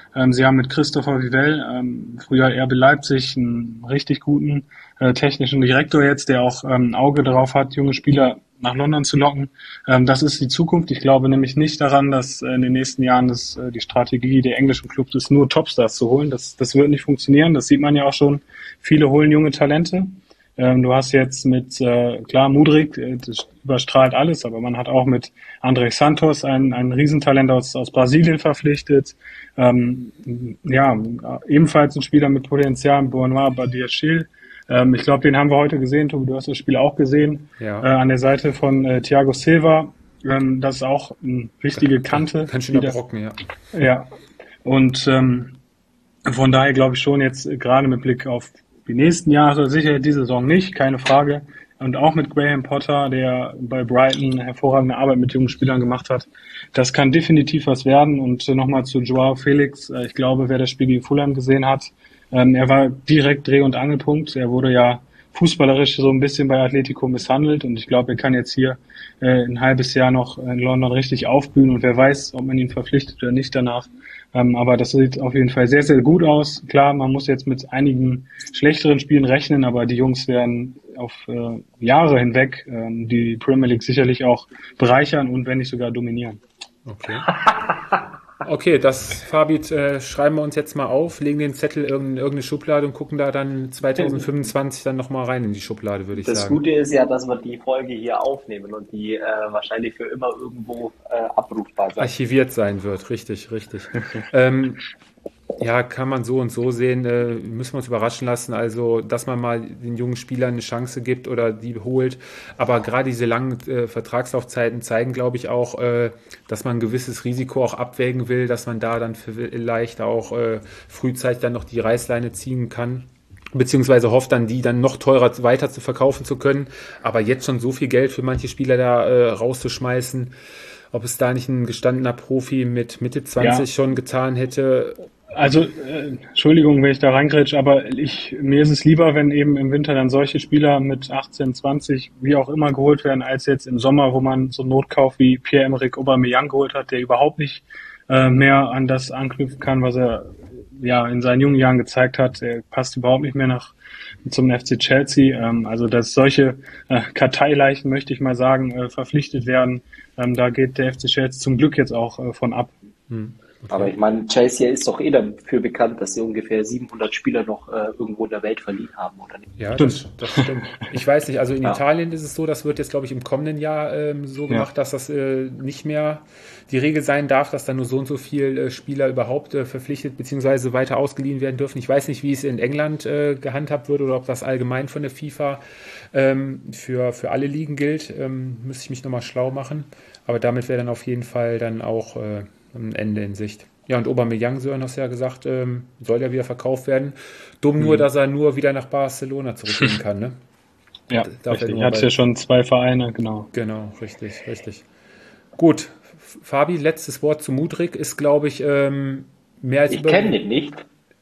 Ähm, sie haben mit Christopher Vivell, ähm, früher R B Leipzig, einen richtig guten äh, technischen Direktor jetzt, der auch ähm, ein Auge darauf hat, junge Spieler nach London zu locken. Ähm, das ist die Zukunft. Ich glaube nämlich nicht daran, dass äh, in den nächsten Jahren das, äh, die Strategie der englischen Clubs ist, nur Topstars zu holen. Das, das wird nicht funktionieren. Das sieht man ja auch schon. Viele holen junge Talente. Ähm, du hast jetzt mit, äh, klar, Mudryk, äh, das überstrahlt alles, aber man hat auch mit André Santos ein, ein Riesentalent aus, aus Brasilien verpflichtet. Ähm, ja, ebenfalls ein Spieler mit Potenzial, Benoit Badiachil. Ähm, ich glaube, den haben wir heute gesehen, Tobi, du hast das Spiel auch gesehen, ja. äh, an der Seite von äh, Thiago Silva. Ähm, das ist auch eine wichtige Kante. Ganz schöner Brocken, ja. Ja, und ähm, von daher glaube ich schon jetzt äh, gerade mit Blick auf die nächsten Jahre, sicher die Saison nicht, keine Frage. Und auch mit Graham Potter, der bei Brighton eine hervorragende Arbeit mit jungen Spielern gemacht hat. Das kann definitiv was werden. Und äh, nochmal zu Joao Felix. Äh, ich glaube, wer das Spiel gegen Fulham gesehen hat, ähm, er war direkt Dreh- und Angelpunkt. Er wurde ja fußballerisch so ein bisschen bei Atletico misshandelt. Und ich glaube, er kann jetzt hier äh, ein halbes Jahr noch in London richtig aufblühen. Und wer weiß, ob man ihn verpflichtet oder nicht danach. Ähm, aber das sieht auf jeden Fall sehr, sehr gut aus. Klar, man muss jetzt mit einigen schlechteren Spielen rechnen, aber die Jungs werden auf äh, Jahre hinweg ähm, die Premier League sicherlich auch bereichern und wenn nicht sogar dominieren. Okay. Okay, das, Fabi, äh, schreiben wir uns jetzt mal auf, legen den Zettel in irgendeine Schublade und gucken da dann zwanzig fünfundzwanzig dann nochmal rein in die Schublade, würde ich das sagen. Das Gute ist ja, dass wir die Folge hier aufnehmen und die äh, wahrscheinlich für immer irgendwo äh, abrufbar sein. Archiviert sein wird, richtig, richtig. ähm, ja, kann man so und so sehen, äh, müssen wir uns überraschen lassen, also dass man mal den jungen Spielern eine Chance gibt oder die holt, aber gerade diese langen äh, Vertragslaufzeiten zeigen, glaube ich, auch, äh, dass man ein gewisses Risiko auch abwägen will, dass man da dann vielleicht auch äh, frühzeitig dann noch die Reißleine ziehen kann, beziehungsweise hofft dann, die dann noch teurer weiter zu verkaufen zu können, aber jetzt schon so viel Geld für manche Spieler da äh, rauszuschmeißen, ob es da nicht ein gestandener Profi mit Mitte zwanzig ja. schon getan hätte. Also, äh, Entschuldigung, wenn ich da reingrätsche, aber ich, mir ist es lieber, wenn eben im Winter dann solche Spieler mit achtzehn, zwanzig, wie auch immer geholt werden, als jetzt im Sommer, wo man so einen Notkauf wie Pierre-Emerick Aubameyang geholt hat, der überhaupt nicht äh, mehr an das anknüpfen kann, was er ja in seinen jungen Jahren gezeigt hat. Er passt überhaupt nicht mehr nach zum F C Chelsea. Ähm, also, dass solche äh, Karteileichen, möchte ich mal sagen, äh, verpflichtet werden, ähm, da geht der F C Chelsea zum Glück jetzt auch äh, von ab. Hm. Okay. Aber ich meine, Chelsea ist doch eh dafür bekannt, dass sie ungefähr siebenhundert Spieler noch äh, irgendwo in der Welt verliehen haben, oder nicht? Ja, das, das stimmt. Ich weiß nicht, also in ja. Italien ist es so, das wird jetzt, glaube ich, im kommenden Jahr ähm, so gemacht, ja. dass das äh, nicht mehr die Regel sein darf, dass da nur so und so viele äh, Spieler überhaupt äh, verpflichtet bzw. weiter ausgeliehen werden dürfen. Ich weiß nicht, wie es in England äh, gehandhabt wird oder ob das allgemein von der FIFA ähm, für, für alle Ligen gilt. Ähm, müsste ich mich nochmal schlau machen. Aber damit wäre dann auf jeden Fall dann auch äh, ein Ende in Sicht. Ja, und Aubameyang, Sören, hast ja gesagt, ähm, soll ja wieder verkauft werden. Dumm mhm. nur, dass er nur wieder nach Barcelona zurückgehen kann, ne? Ja, richtig. Er hat ja schon zwei Vereine, genau. Genau, richtig, richtig. Gut, Fabi, letztes Wort zu Mudryk ist, glaube ich, ähm, mehr als... Ich kenne den nicht.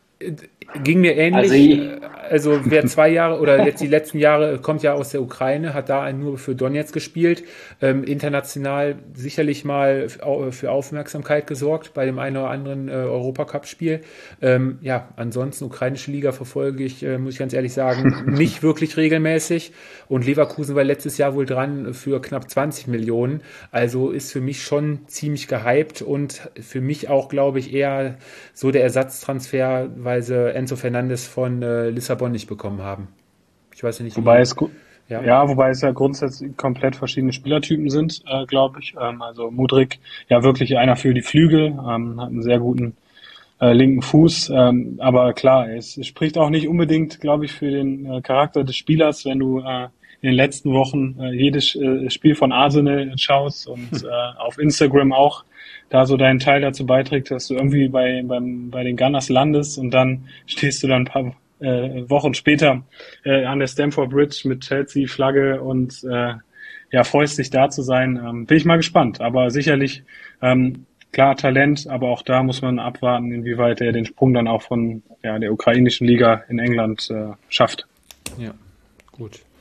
Ging mir ähnlich. Also, also wer zwei Jahre oder jetzt die letzten Jahre kommt ja aus der Ukraine, hat da nur für Donetsk gespielt, ähm, international sicherlich mal für Aufmerksamkeit gesorgt bei dem einen oder anderen äh, Europacup-Spiel. Ähm, ja, ansonsten ukrainische Liga verfolge ich, äh, muss ich ganz ehrlich sagen, nicht wirklich regelmäßig. Und Leverkusen war letztes Jahr wohl dran für knapp zwanzig Millionen. Also ist für mich schon ziemlich gehypt und für mich auch, glaube ich, eher so der Ersatztransfer, weil sie Enzo Fernandes von äh, Lissabon nicht bekommen haben. Ich weiß nicht. Wobei es ja. ja, wobei es ja grundsätzlich komplett verschiedene Spielertypen sind, äh, glaube ich. Ähm, also Mudryk, ja wirklich einer für die Flügel, ähm, hat einen sehr guten äh, linken Fuß. Ähm, aber klar, es, es spricht auch nicht unbedingt, glaube ich, für den äh, Charakter des Spielers, wenn du äh, in den letzten Wochen äh, jedes äh, Spiel von Arsenal schaust und äh, auf Instagram auch da so deinen Teil dazu beiträgt, dass du irgendwie bei beim, bei den Gunners landest und dann stehst du dann ein paar äh, Wochen später äh, an der Stamford Bridge mit Chelsea-Flagge und äh, ja, freust dich da zu sein. Ähm, bin ich mal gespannt, aber sicherlich ähm, klar Talent, aber auch da muss man abwarten, inwieweit er den Sprung dann auch von ja, der ukrainischen Liga in England äh, schafft. Ja, gut.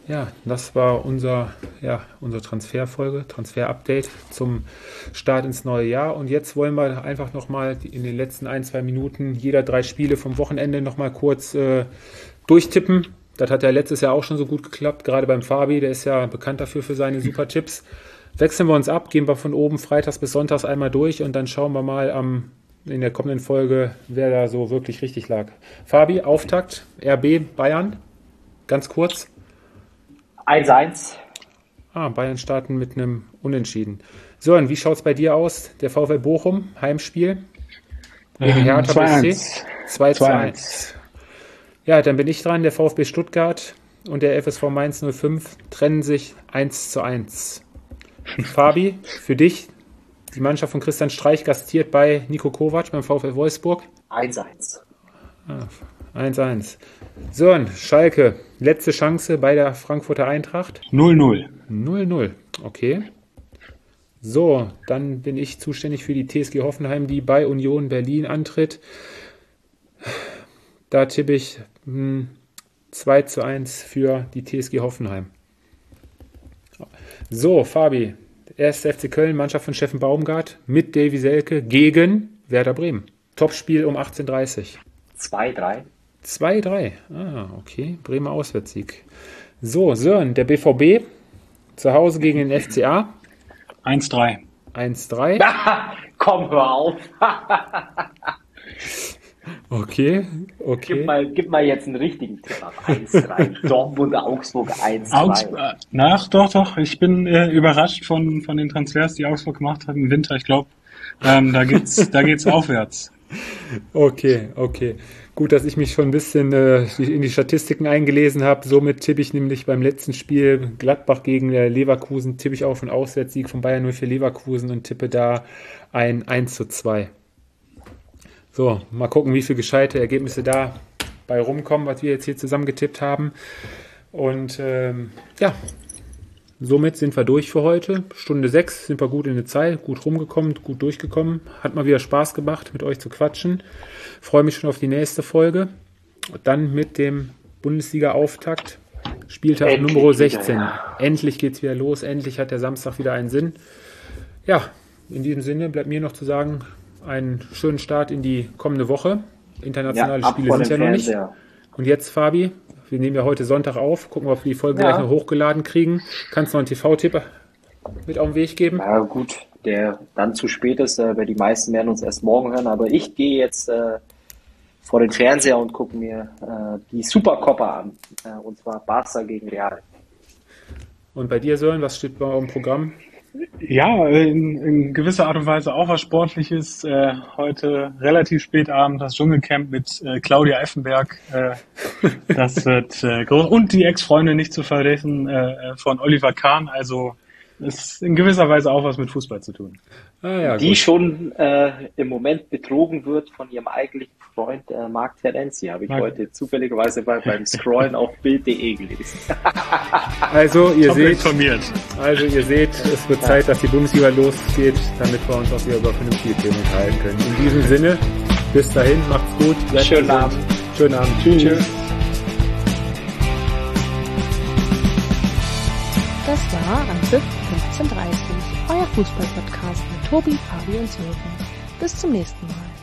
Ja, das war unser, ja, unsere Transferfolge, Transfer-Update zum Start ins neue Jahr. Und jetzt wollen wir einfach nochmal in den letzten ein, zwei Minuten jeder drei Spiele vom Wochenende nochmal kurz äh, durchtippen. Das hat ja letztes Jahr auch schon so gut geklappt, gerade beim Fabi, der ist ja bekannt dafür für seine super Tipps. Wechseln wir uns ab, gehen wir von oben freitags bis sonntags einmal durch und dann schauen wir mal am, in der kommenden Folge, wer da so wirklich richtig lag. Fabi, Auftakt, R B Bayern, ganz kurz. eins eins. Ah, Bayern starten mit einem Unentschieden. Sören, wie schaut es bei dir aus? Der VfL Bochum, Heimspiel gegen Hertha B S C? zwei zu eins. Ja, dann bin ich dran. Der VfB Stuttgart und der F S V Mainz null fünf trennen sich eins zu eins. Fabi, für dich, die Mannschaft von Christian Streich gastiert bei Niko Kovac beim VfL Wolfsburg. eins eins. Ah, eins eins. Sören, Schalke, letzte Chance bei der Frankfurter Eintracht. null null. null null, okay. So, dann bin ich zuständig für die T S G Hoffenheim, die bei Union Berlin antritt. Da tippe ich mh, zwei zu eins für die T S G Hoffenheim. So, Fabi, erster F C Köln, Mannschaft von Steffen Baumgart mit Davy Selke gegen Werder Bremen. Topspiel um achtzehn Uhr dreißig. zwei drei. zwei drei. Ah, okay. Bremer Auswärtssieg. So, Sören, der B V B zu Hause gegen den F C A. eins drei. eins drei. Komm, hör auf. Okay, okay. Gib mal, gib mal jetzt einen richtigen Tipp ab. eins drei. Dortmund, Augsburg eins zwei. Augsburg, äh, nach, doch, doch. Ich bin äh, überrascht von, von den Transfers, die Augsburg gemacht hat im Winter. Ich glaube, ähm, da geht's, da geht's aufwärts. Okay, okay. Gut, dass ich mich schon ein bisschen äh, in die Statistiken eingelesen habe. Somit tippe ich nämlich beim letzten Spiel Gladbach gegen äh, Leverkusen, tippe ich auch einen Auswärtssieg von Bayern null vier Leverkusen und tippe da ein eins zu zwei. So, mal gucken, wie viele gescheite Ergebnisse da bei rumkommen, was wir jetzt hier zusammen getippt haben. Und ähm, ja, somit sind wir durch für heute. Stunde sechs sind wir gut in der Zeit, gut rumgekommen, gut durchgekommen. Hat mal wieder Spaß gemacht, mit euch zu quatschen. Freue mich schon auf die nächste Folge. Dann mit dem Bundesliga-Auftakt. Spieltag Endlich Nummer sechzehn. wieder. Endlich geht's wieder los. Endlich hat der Samstag wieder einen Sinn. Ja, in diesem Sinne bleibt mir noch zu sagen, einen schönen Start in die kommende Woche. Internationale Ja, ab Spiele vor sind ja dem noch nicht. Fernseher. Und jetzt, Fabi, wir nehmen ja heute Sonntag auf. Gucken wir, ob wir die Folge Ja. gleich noch hochgeladen kriegen. Kannst du noch einen T V-Tipp mit auf den Weg geben? Ja gut, der dann zu spät ist, äh, weil die meisten werden uns erst morgen hören, aber ich gehe jetzt äh, vor den Fernseher und gucke mir äh, die Supercopa an, äh, und zwar Barca gegen Real. Und bei dir, Sören, was steht bei eurem Programm? Ja, in, in gewisser Art und Weise auch was Sportliches. Äh, heute relativ spät Abend das Dschungelcamp mit äh, Claudia Effenberg. Äh, das wird äh, groß. Und die Ex-Freundin nicht zu vergessen äh, von Oliver Kahn. Also ist in gewisser Weise auch was mit Fußball zu tun. Ah, ja, die gut. schon äh, im Moment betrogen wird von ihrem eigentlichen Freund äh, Marc Terenzi, habe ich Marc. heute zufälligerweise bei, beim Scrollen auf Bild punkt de gelesen. Also, ihr Top seht, informiert. also ihr seht, es wird Zeit, dass die Bundesliga losgeht, damit wir uns auch wieder über vernünftige Themen unterhalten können. In diesem Sinne, bis dahin, macht's gut. bleibt Schönen gesund. Abend. Schönen Abend. Tschüss. Tschüss. Das war Anpfiff fünfzehn Uhr dreißig, euer Fußball-Podcast mit Tobi, Fabi und Sören. Bis zum nächsten Mal.